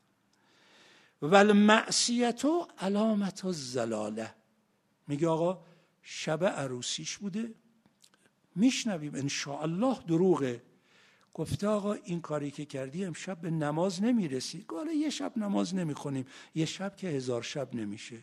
والمعصیت علامت الضلاله. میگه آقا شب عروسیش بوده، میشنویم انشاءالله دروغه، گفته آقا این کاری که کردی امشب به نماز نمیرسی. گفت یه شب نماز نمیخونیم، یه شب که هزار شب نمیشه.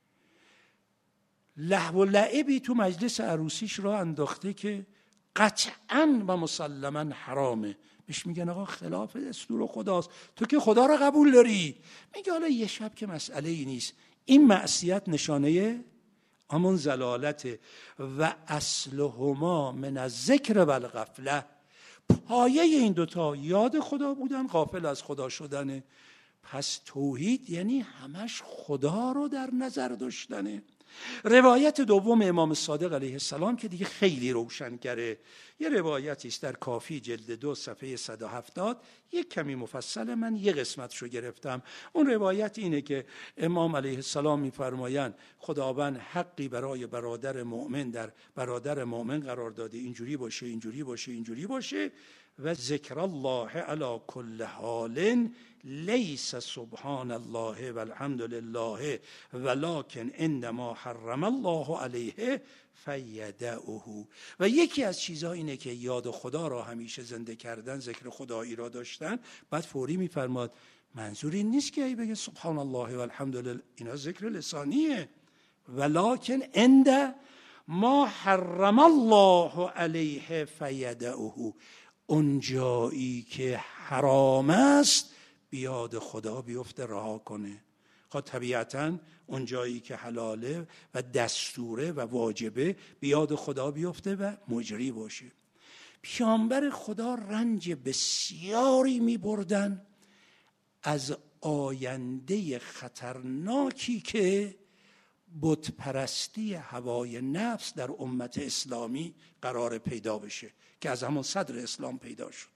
لهو و لعبی تو مجلس عروسیش را انداخته که قطعاً و مسلماً حرامه. بهش میگن آقا خلاف دستور خداست، تو که خدا را قبول داری. میگه حالا یه شب که مسئله ای نیست. این معصیت نشانه همون زلالته. و اصلهما من الذکر و الغفله. پایه این دوتا یاد خدا بودن، غافل از خدا شدنه. پس توحید یعنی همش خدا رو در نظر داشتنه. روایت دوم امام صادق علیه السلام که دیگه خیلی روشنگره، یه روایتی است در کافی جلد دو صفحه صد و هفتاد، یک کمی مفصل، من یه قسمتشو گرفتم. اون روایت اینه که امام علیه السلام میفرمایند خداوند حقی برای برادر مؤمن در برادر مؤمن قرار داده، اینجوری باشه اینجوری باشه اینجوری باشه، و ذکر الله علی کل حال لیس سبحان الله والحمد لله ولکن انما حرم الله علیه فیدعه. و یکی از چیزها اینه که یاد خدا را همیشه زنده کردن، ذکر خدایی را داشتن. بعد فوری میفرماد منظور این نیست که ای بگه سبحان الله والحمد لله، اینا ذکر لسانیه، ولکن عند ما حرم الله علیه فیدعه. اون جایی که حرام است بیاد خدا بیفته رها کنه. خب طبیعتاً اون جایی که حلاله و دستوره و واجبه بیاد خدا بیفته و مجری باشه. پیامبر خدا رنج بسیاری می بردن از آینده خطرناکی که بت پرستی هوای نفس در امت اسلامی قرار پیدا بشه که از همون صدر اسلام پیدا شد.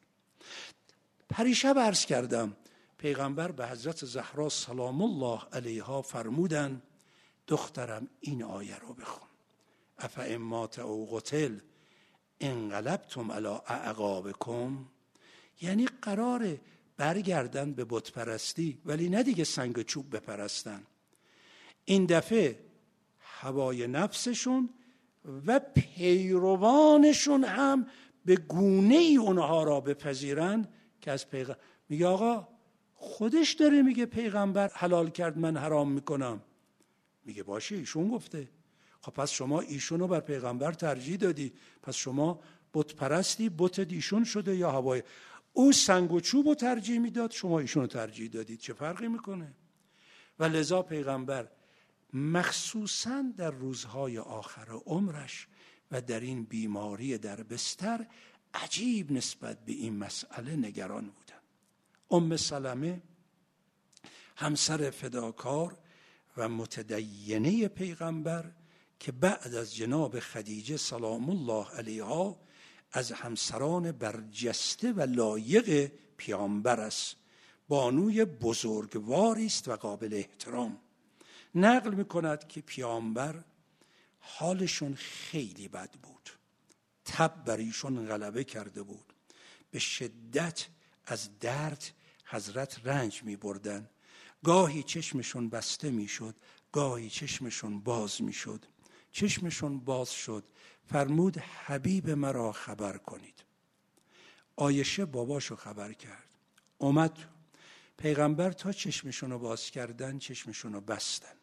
پریشب عرض کردم پیغمبر به حضرت زهرا سلام الله علیها فرمودن دخترم این آیه رو بخون، افا مات او قتل انقلبتم علی اعقابکم. یعنی قراره برگردن به بت پرستی، ولی نه دیگه سنگ و چوب بپرستن. این دفعه هوای نفسشون و پیروانشون هم به گونه ای اونها را بپذیرن که از پیغمبر میگه آقا خودش داره میگه پیغمبر حلال کرد من حرام میکنم. میگه باشه ایشون گفته. خب پس شما ایشون رو بر پیغمبر ترجیح دادی، پس شما بت پرستی، بت ایشون شده یا هوای او سنگ و چوب رو ترجیح میداد، شما ایشون رو ترجیح دادید، چه فرقی میکنه؟ و لذا پیغمبر مخصوصا در روزهای آخر عمرش و در این بیماری در بستر عجیب نسبت به این مسئله نگران بودن. ام سلمه همسر فداکار و متدینه پیغمبر که بعد از جناب خدیجه سلام الله علیها از همسران برجسته و لایق پیامبر است، بانوی بزرگواری است و قابل احترام. نقل میکند که پیامبر حالشون خیلی بد بود، تب بر ایشون غلبه کرده بود، به شدت از درد حضرت رنج میبردن، گاهی چشمشون بسته میشد، گاهی چشمشون باز میشد. چشمشون باز شد، فرمود حبیب مرا خبر کنید. عایشه باباشو خبر کرد، اومد پیغمبر تا چشمشونو باز کردن چشمشونو بستن.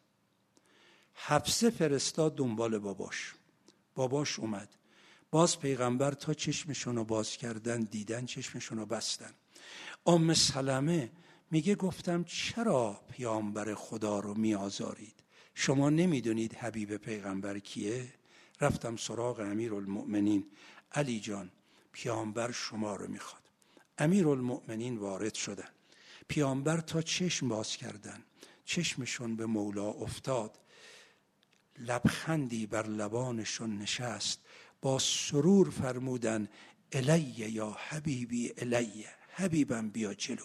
حفصه فرستاد دنبال باباش، باباش اومد، باز پیغمبر تا چشمشونو باز کردن دیدن چشمشونو بستن. ام سلمه میگه گفتم چرا پیامبر خدا رو میآزارید؟ شما نمیدونید حبیب پیغمبر کیه؟ رفتم سراغ امیرالمؤمنین، علی جان پیامبر شما رو میخواد. امیرالمؤمنین وارد شدن، پیامبر تا چشم باز کردن چشمشون به مولا افتاد، لبخندی بر لبانشون نشست، با سرور فرمودن الیه یا حبیبی الیه، حبیبم بیا جلو.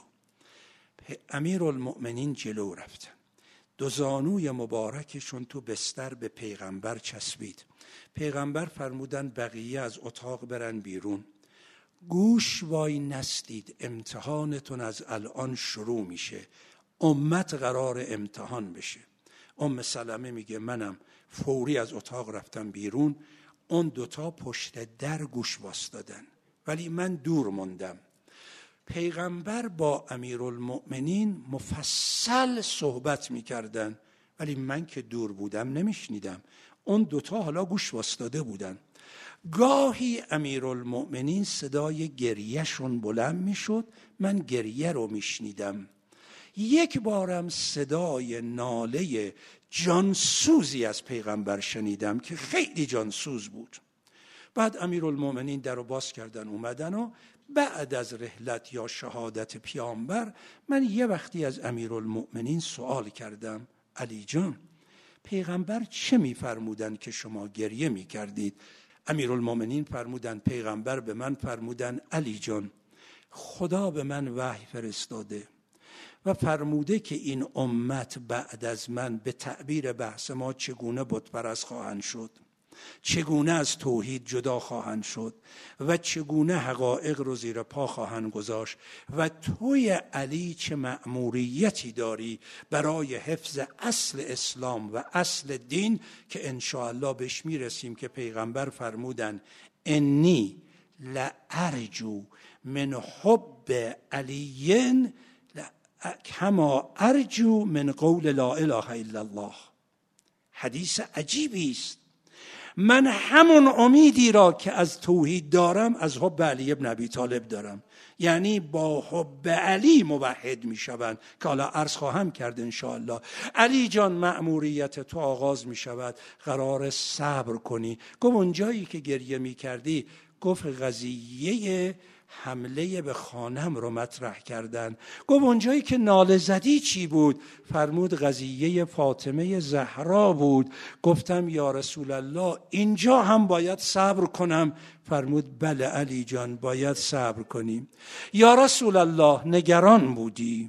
امیرالمؤمنین جلو رفتن، دو زانوی مبارکشون تو بستر به پیغمبر چسبید. پیغمبر فرمودن بقیه از اتاق برن بیرون، گوش وای نستید، امتحانتون از الان شروع میشه، امت قرار امتحان بشه. ام سلمه میگه منم فوری از اتاق رفتم بیرون، اون دوتا پشت در گوش واسدادن ولی من دور موندم. پیغمبر با امیرالمؤمنین مفصل صحبت میکردن ولی من که دور بودم نمیشنیدم، اون دوتا حالا گوش واسداده بودن. گاهی امیرالمؤمنین صدای گریهشون بلند میشد، من گریه رو میشنیدم. یک بارم صدای ناله جانسوزی از پیغمبر شنیدم که خیلی جانسوز بود. بعد امیرالمؤمنین در رو باز کردن اومدن و بعد از رحلت یا شهادت پیامبر من یه وقتی از امیرالمؤمنین سوال کردم علی جان پیغمبر چه میفرمودن که شما گریه میکردید؟ امیرالمؤمنین فرمودن پیغمبر به من فرمودن علی جان خدا به من وحی فرستاده و فرموده که این امت بعد از من به تعبیر بحث ما چگونه بت پرست خواهند شد، چگونه از توحید جدا خواهند شد و چگونه حقایق رو زیر پا خواهند گذاشت و توی علی چه مأموریتی داری برای حفظ اصل اسلام و اصل دین که انشاءالله بهش میرسیم که پیغمبر فرمودن انی لارجو من حب علیین کما ارجو من قول لا اله الا الله. حدیث عجیبی است. من همون امیدی را که از توحید دارم از حب علی ابن ابی طالب دارم، یعنی با حب علی موحد می شوند که حالا عرض خواهم کرد انشاءالله. علی جان مأموریت تو آغاز می شود، قرار صبر کنی. گفت اونجایی که گریه می کردی، گفت قضیه حمله به خانم رو مطرح کردن. گفت اونجایی که ناله زدی چی بود؟ فرمود قضیه فاطمه زهرا بود. گفتم یا رسول الله اینجا هم باید صبر کنم؟ فرمود بله علی جان باید صبر کنیم. یا رسول الله نگران بودی،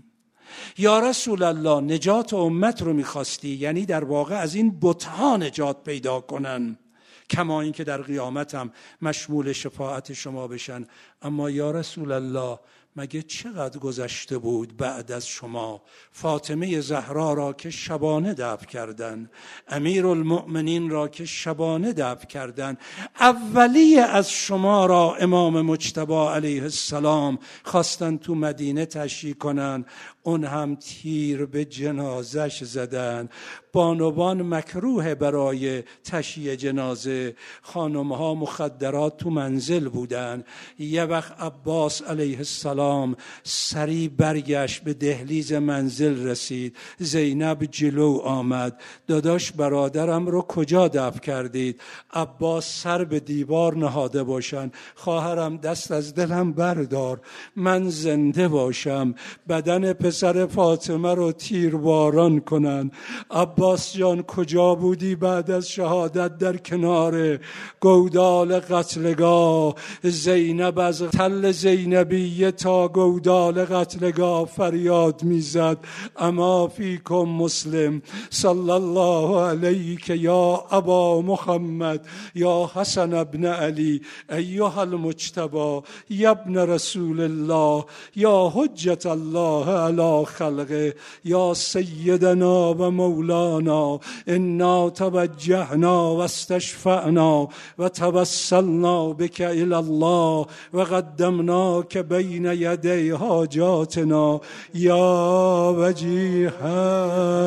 یا رسول الله نجات امت رو میخواستی، یعنی در واقع از این بت‌ها نجات پیدا کنن، کما این که در قیامت هم مشمول شفاعت شما بشن. اما یا رسول الله مگه چقدر گذشته بود بعد از شما فاطمه زهرا را که شبانه دفن کردن، امیرالمؤمنین را که شبانه دفن کردن، اولی از شما را امام مجتبی علیه السلام خواستن تو مدینه تشییع کنن، اون هم تیر به جنازش زدن. بانوان مکروه برای تشییع جنازه، خانمها مخدرات تو منزل بودن. یه وقت عباس علیه السلام سریع برگشت، به دهلیز منزل رسید، زینب جلو آمد، داداش برادرم رو کجا دفن کردید؟ عباس سر به دیوار نهاده باشن، خواهرم دست از دلم بردار، من زنده باشم، بدن پسر فاطمه رو تیرباران کنن. عباس جان کجا بودی بعد از شهادت؟ در کنار گودال قتلگاه. زینب از تل زینبیه تا گودال قتلگاه فریاد میزد اما فیکم مسلم صلی الله علیک یا ابا محمد یا حسن ابن علی ایها المجتبی یا ابن رسول الله یا حجت الله علی خلقه یا سیدنا و مولانا انا توجهنا و استشفعنا و توسلنا بك الى الله و قدمناک بین یدی حاجاتنا یا وجیها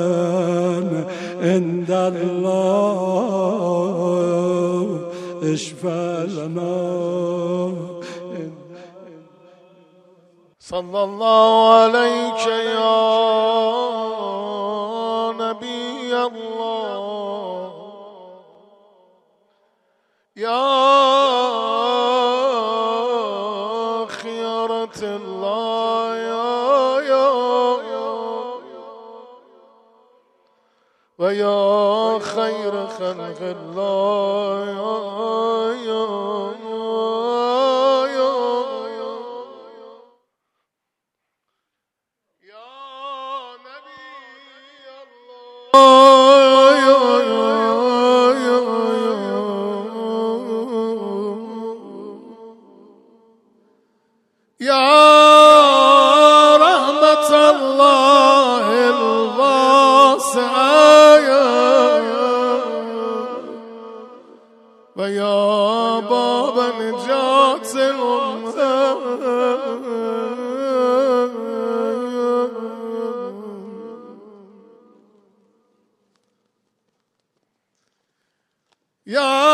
عند الله اشفع لنا. صلی الله علیک یا نبی الله یا خیارت الله یا یا و یا خیر خلق الله یا یا و یا باب نجات الامت یا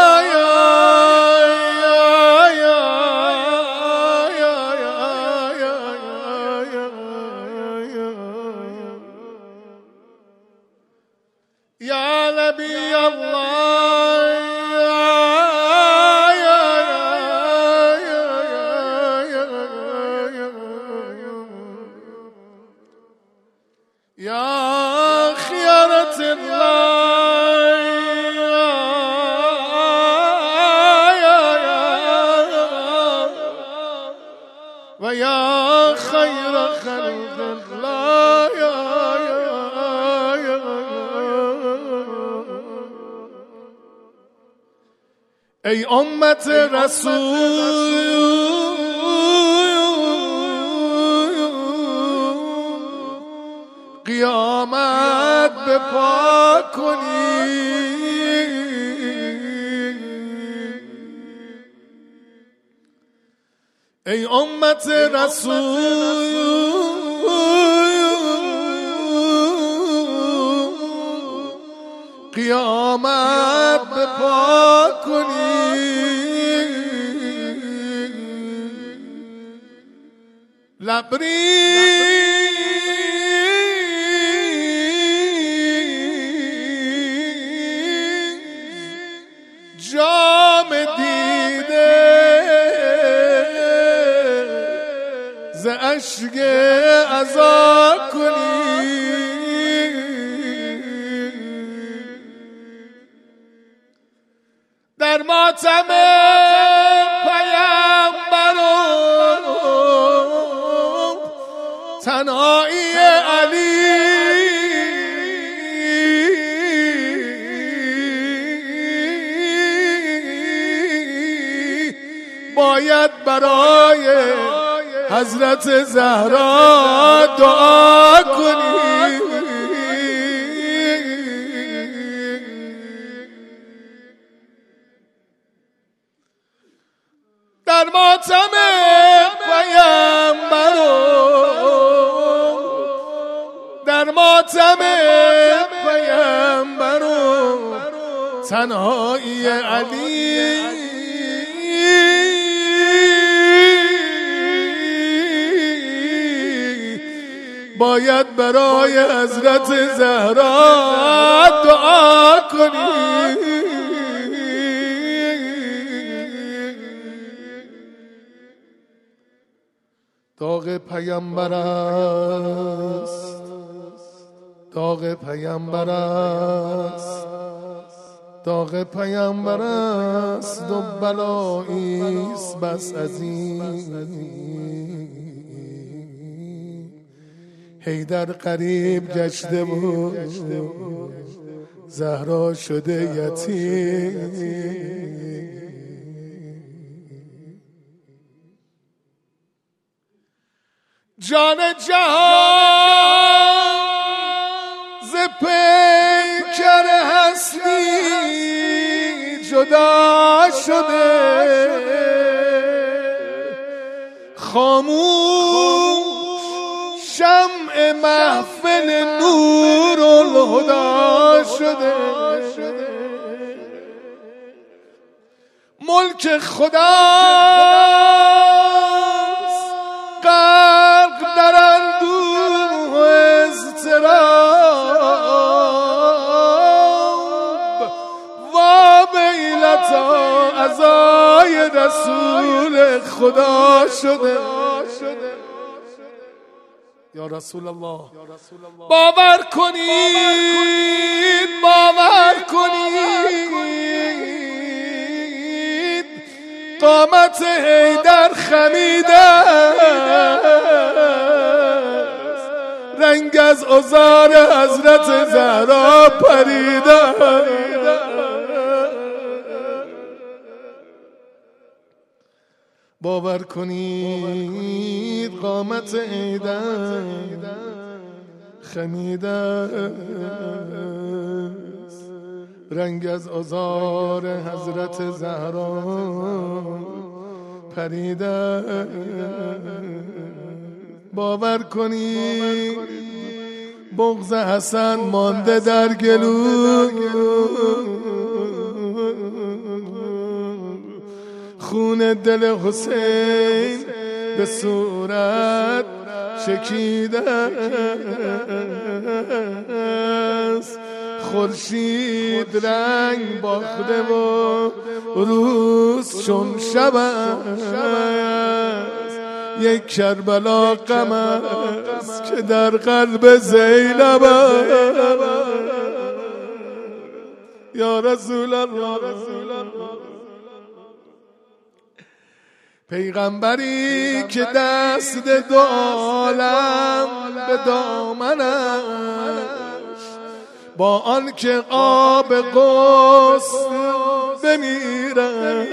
ای امت رسول قیامت به پا کنی، ای امت رسول قیامت به پا کنی، لبریز جام دیده ز اشک عزا کنی، در ماتم پیامبران تنهایی علی باید برای حضرت زهرا دعا کنی. در ماتم پیامبران، در ماتم پیامبران تنهایی علی باید برای حضرت زهرا دعا کنی. داغ پیامبر است، داغ پیامبر است، داغ پیامبر است و بلایی است بس عظیم. حیدر قریب گشته بود زهرا شده یتیم. جان جهان ز پیکر هستی جدا شده، خاموش شمع محفل نور الهدی شده. ملک خداست غرق در اندوه اضطراب، ویلتا عزای رسول خدا شده. یا رسول الله باور کنید، باور کنید قامت حیدر خمیده است، رنگ از عذار حضرت زهرا پریده. باور کنید قامت حیدر خمیده است، رنگ از آزار حضرت زهرا پریده. باور کنید بغض حسن مانده در گلو، خون دل حسین به صورت چکیده است، خورشید رنگ باخته و روز چون شب است. یک کربلا غم است که در قلب زینب است. یا رسول الله پیغمبری که دست دو عالم به دامنش، با آن که آب غسل بمیرد.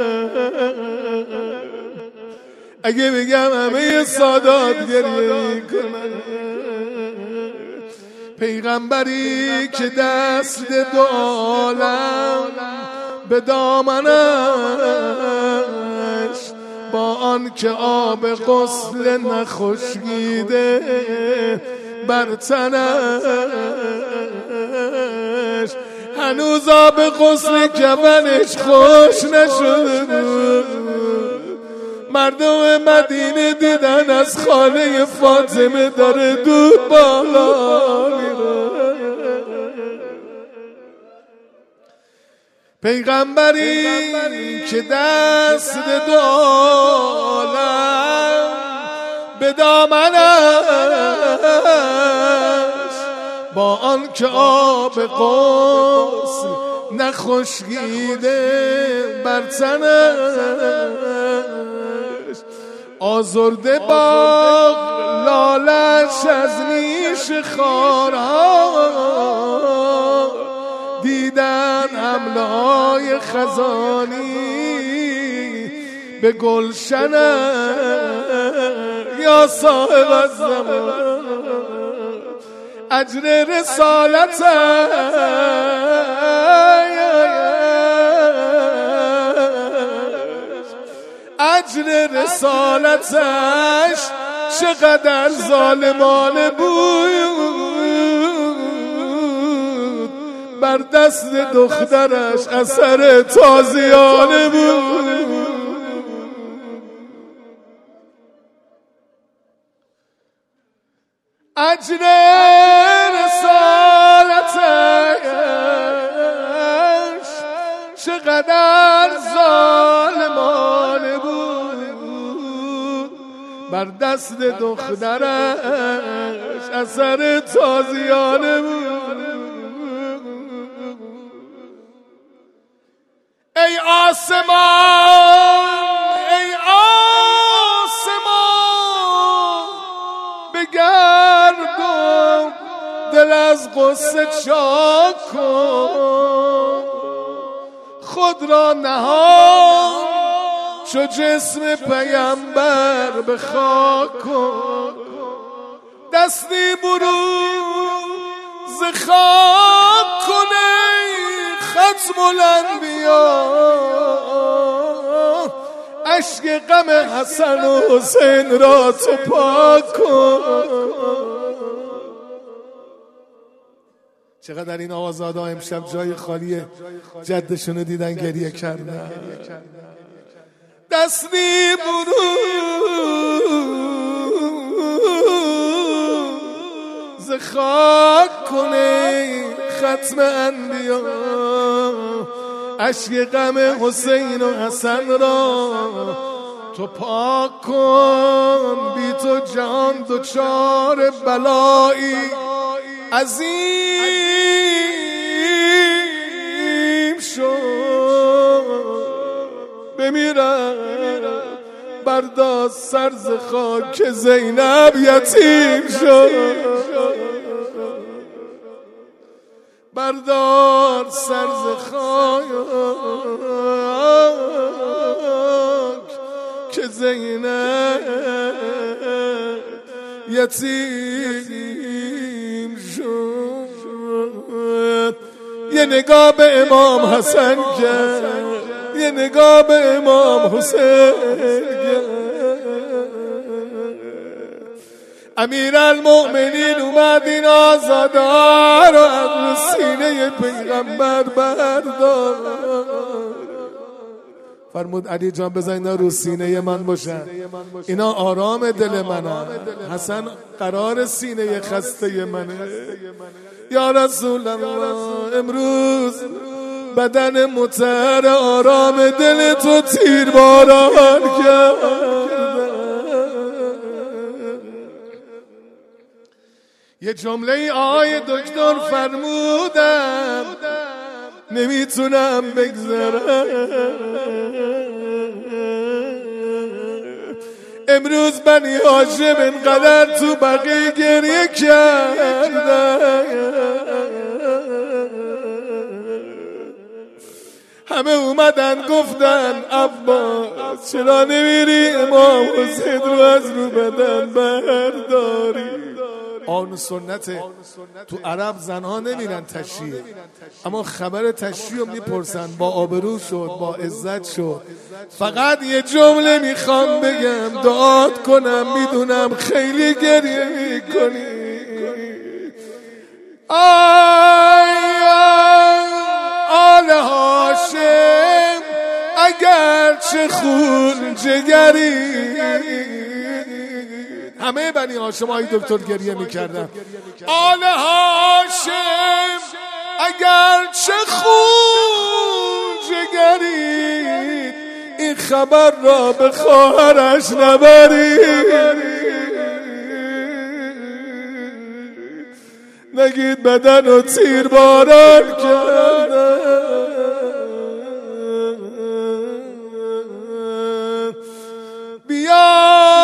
اگه بگم همه سادات گریه کنن، پیغمبری که دست دو عالم به دامنش، با آن که آب غسل نخشکیده بر تنش، هنوز آب غسل کفنش خوش نشده. مردم مدینه دیدن از خانه فاطمه داره دود بالا میره. پیغمبری که دست دو عالم به دامنش، با آن که آب غسل نخشکیده بر تنش، آزرده باغ لالش از نیش خارها، دیدن حمله های خزانی به گلشن یا صاحب الزمان. اجر رسالت اجر رسالتش چقدر ظالمانه بود، بر دست دخترش اثر تازیانه بود. اجر رسالتش چقدر ظالمانه بود، بر دست دخترش اثر تازیانه بود. ای آسمان ای آسمان بگردم دل از غصه چاک کن، خود را نهان چو جسم پیامبر به خاک کن. دستی برو ز خاک کنه ختم الانبیا، اشک غم حسن و حسین را تو پاک کن. چقدر این آوازادا امشب جای خالی جدشونو دیدن گریه کردن. دستی برو ز خاک کنه ختم انبیا، اشک غم حسین و حسن را تو پاک کن. بی تو جان دوچار بلایی عظیم شد، بمیرم بردار سر ز خاک زینب یتیم شد، بردار سر ز خاک که زینب یتیم شد. یه نگاه به امام حسن کرد، یه نگاه به امام حسین کرد. امیرالمؤمنین اومد این آزادار رو از سینه پیغمبر بردار، فرمود علی جان بزن اینا رو سینه من باشن، اینا آرام دل منن، حسن قرار سینه خسته منه. یا رسول الله امروز بدن مطهر آرام دل تو تیر باران کرد. یه جمله آقای دکتر فرمودم نمیتونم بگذرم. امروز بنی هاشم اینقدر تو بقیه گریه کردن، همه اومدن گفتن عباس چرا نمیری امام حسین رو از رو بدن برداری. آن سنته تو عرب زنها نمیرن تشییع، اما خبر تشییع رو میپرسن، با آبرو شد با عزت شد. فقط یه جمله میخوام بگم دعات کنم، میدونم خیلی گریه میکنی. آی آل هاشم اگر چه خون جگری، همه بنی هاشم های دکتر گریه میکردن. آل هاشم اگر چه خون جگری، این خبر را به خواهرش نبری. نگید بدن و تیر باران کردن. بیا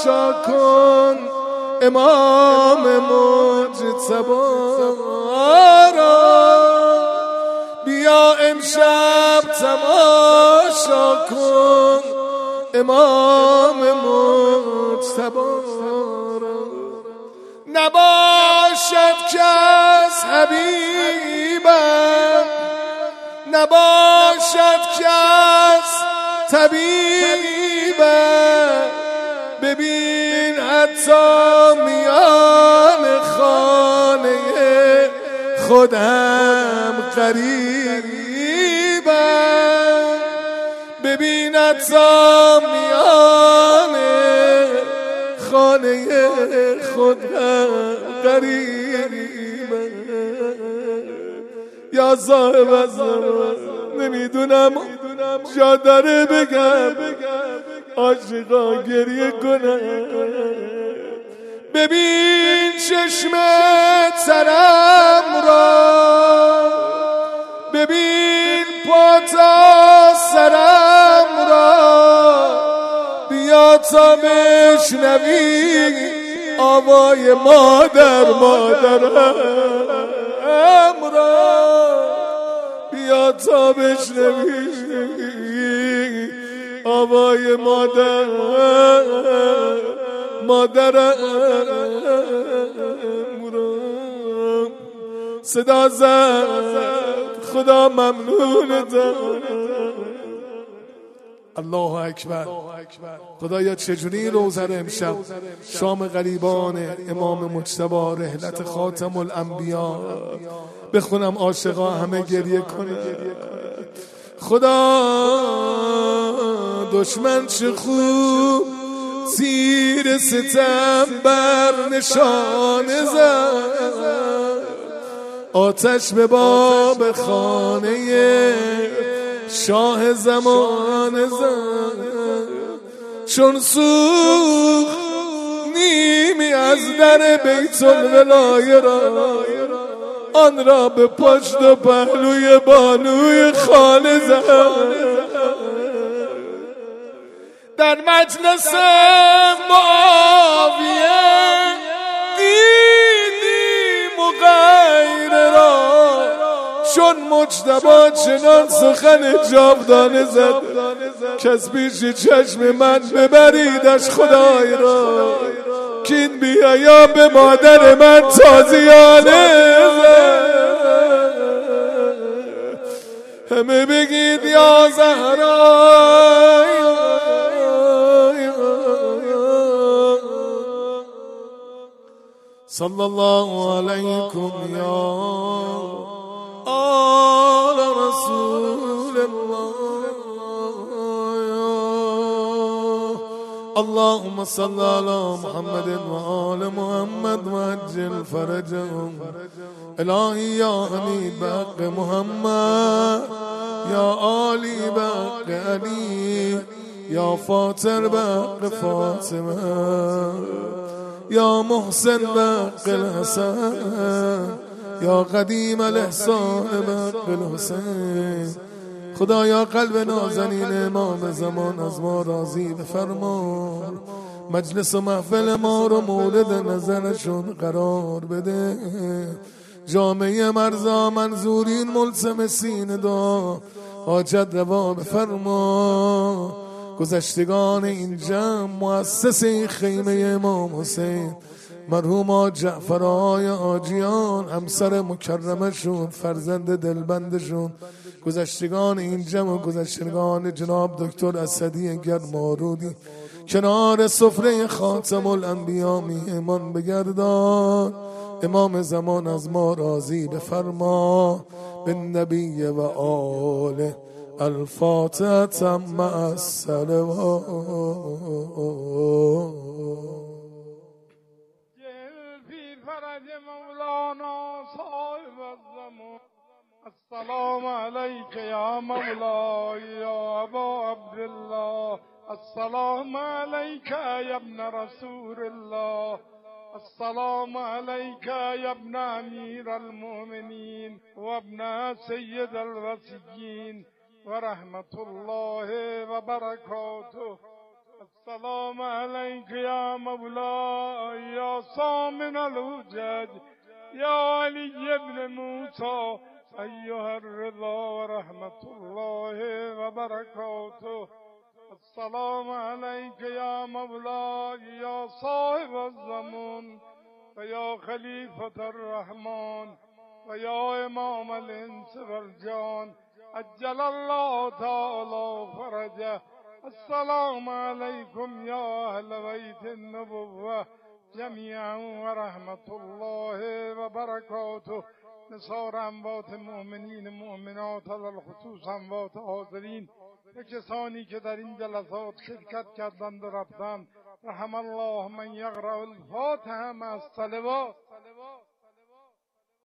کن امام مجتبی را، بیا امشب تماشا کن امام مجتبی را. نباشد کس حبیبم، نباشد کس طبیبم، ببین حتی میان خانه خودم غریبم، ببین حتی میان خانه خودم غریبم. یا صاحب الزمان نمیدونم جا داره بگم عاشقا گریه کنم. ببین چشم ترم را، ببین پا تا سرم را، بیا تا بشنوی آوای مادر مادرم را، بیا تا بشنوی آوای مادر مادرم را. صدا زد خدا ممنونتم. الله اکبر. خدایا چجوری روزه امشب شام غریبان امام مجتبی رحلت خاتم الانبیا بخونم عاشقا همه گریه کنه. خدا دشمن چه خوب تیر ستم بر نشانه زد، آتش به باب خانه شاه زمان زد، چون سوخت نیمی از در بیت الولایه را، آن را به پشت و پهلوی بانوی خانه زد. در مجلس معاویه دیدیم و غیر را، چون مجتبی چنان سخن جاودانه زد کس پیش چشم من ببریدش خدای را، کین بیا به مادر من تازیانه زد. همه بگید یا زهرا صلی الله علیکم یا آل رسول الله. اللهم صل على محمد وآل محمد وعجل فرجهم. الهی یا حمید بحق محمد، یا عالی بحق علی، یا فاطر بحق فاطمه، یا محسن بحق الحسن، یا قدیم الاحسان بحق الحسین. خدایا قلب نازنین امام زمان از ما راضی بفرما، مجلس و محفل ما رو مورد نظرشون قرار بده. جامعه مرزا منظورین ملتمسین دعا حاجت روا بفرما. گذشتگان این جمع مؤسس خیمه امام حسین مرحوم جعفرای آجیان، همسر مکرمشون، فرزند دلبندشون، گذشتگان این جمع و گذشتگان جناب دکتر اسدی گرمارودی کنار سفره خاتم الانبیا میهمان بگردان. امام زمان از ما راضی بفرما. بالنبی و آله الفاتحه مع الصلوات. السلام عليك يا مولاي يا أبا عبد الله. السلام عليك يا ابن رسول الله. السلام عليك يا ابن أمير المؤمنين وابن سيد الوصيين ورحمة الله وبركاته. السلام عليك يا مولاي يا صامن الوجد يا علي بن موسى أيها الرضا ورحمة الله وبركاته. السلام عليك يا مولاي يا صاحب الزمان ويا خليفة الرحمن ويا إمام الإنس والجان عجل الله تعالى فرجه. السلام عليكم يا أهل بيت النبوة جميعا ورحمة الله وبركاته. نثار اموات مؤمنین مؤمنات على الخصوص اموات حاضرین و کسانی که در این جلسات شرکت کردند و رفتند. رحم الله من یقرأ الفاتحه مع الصلوات.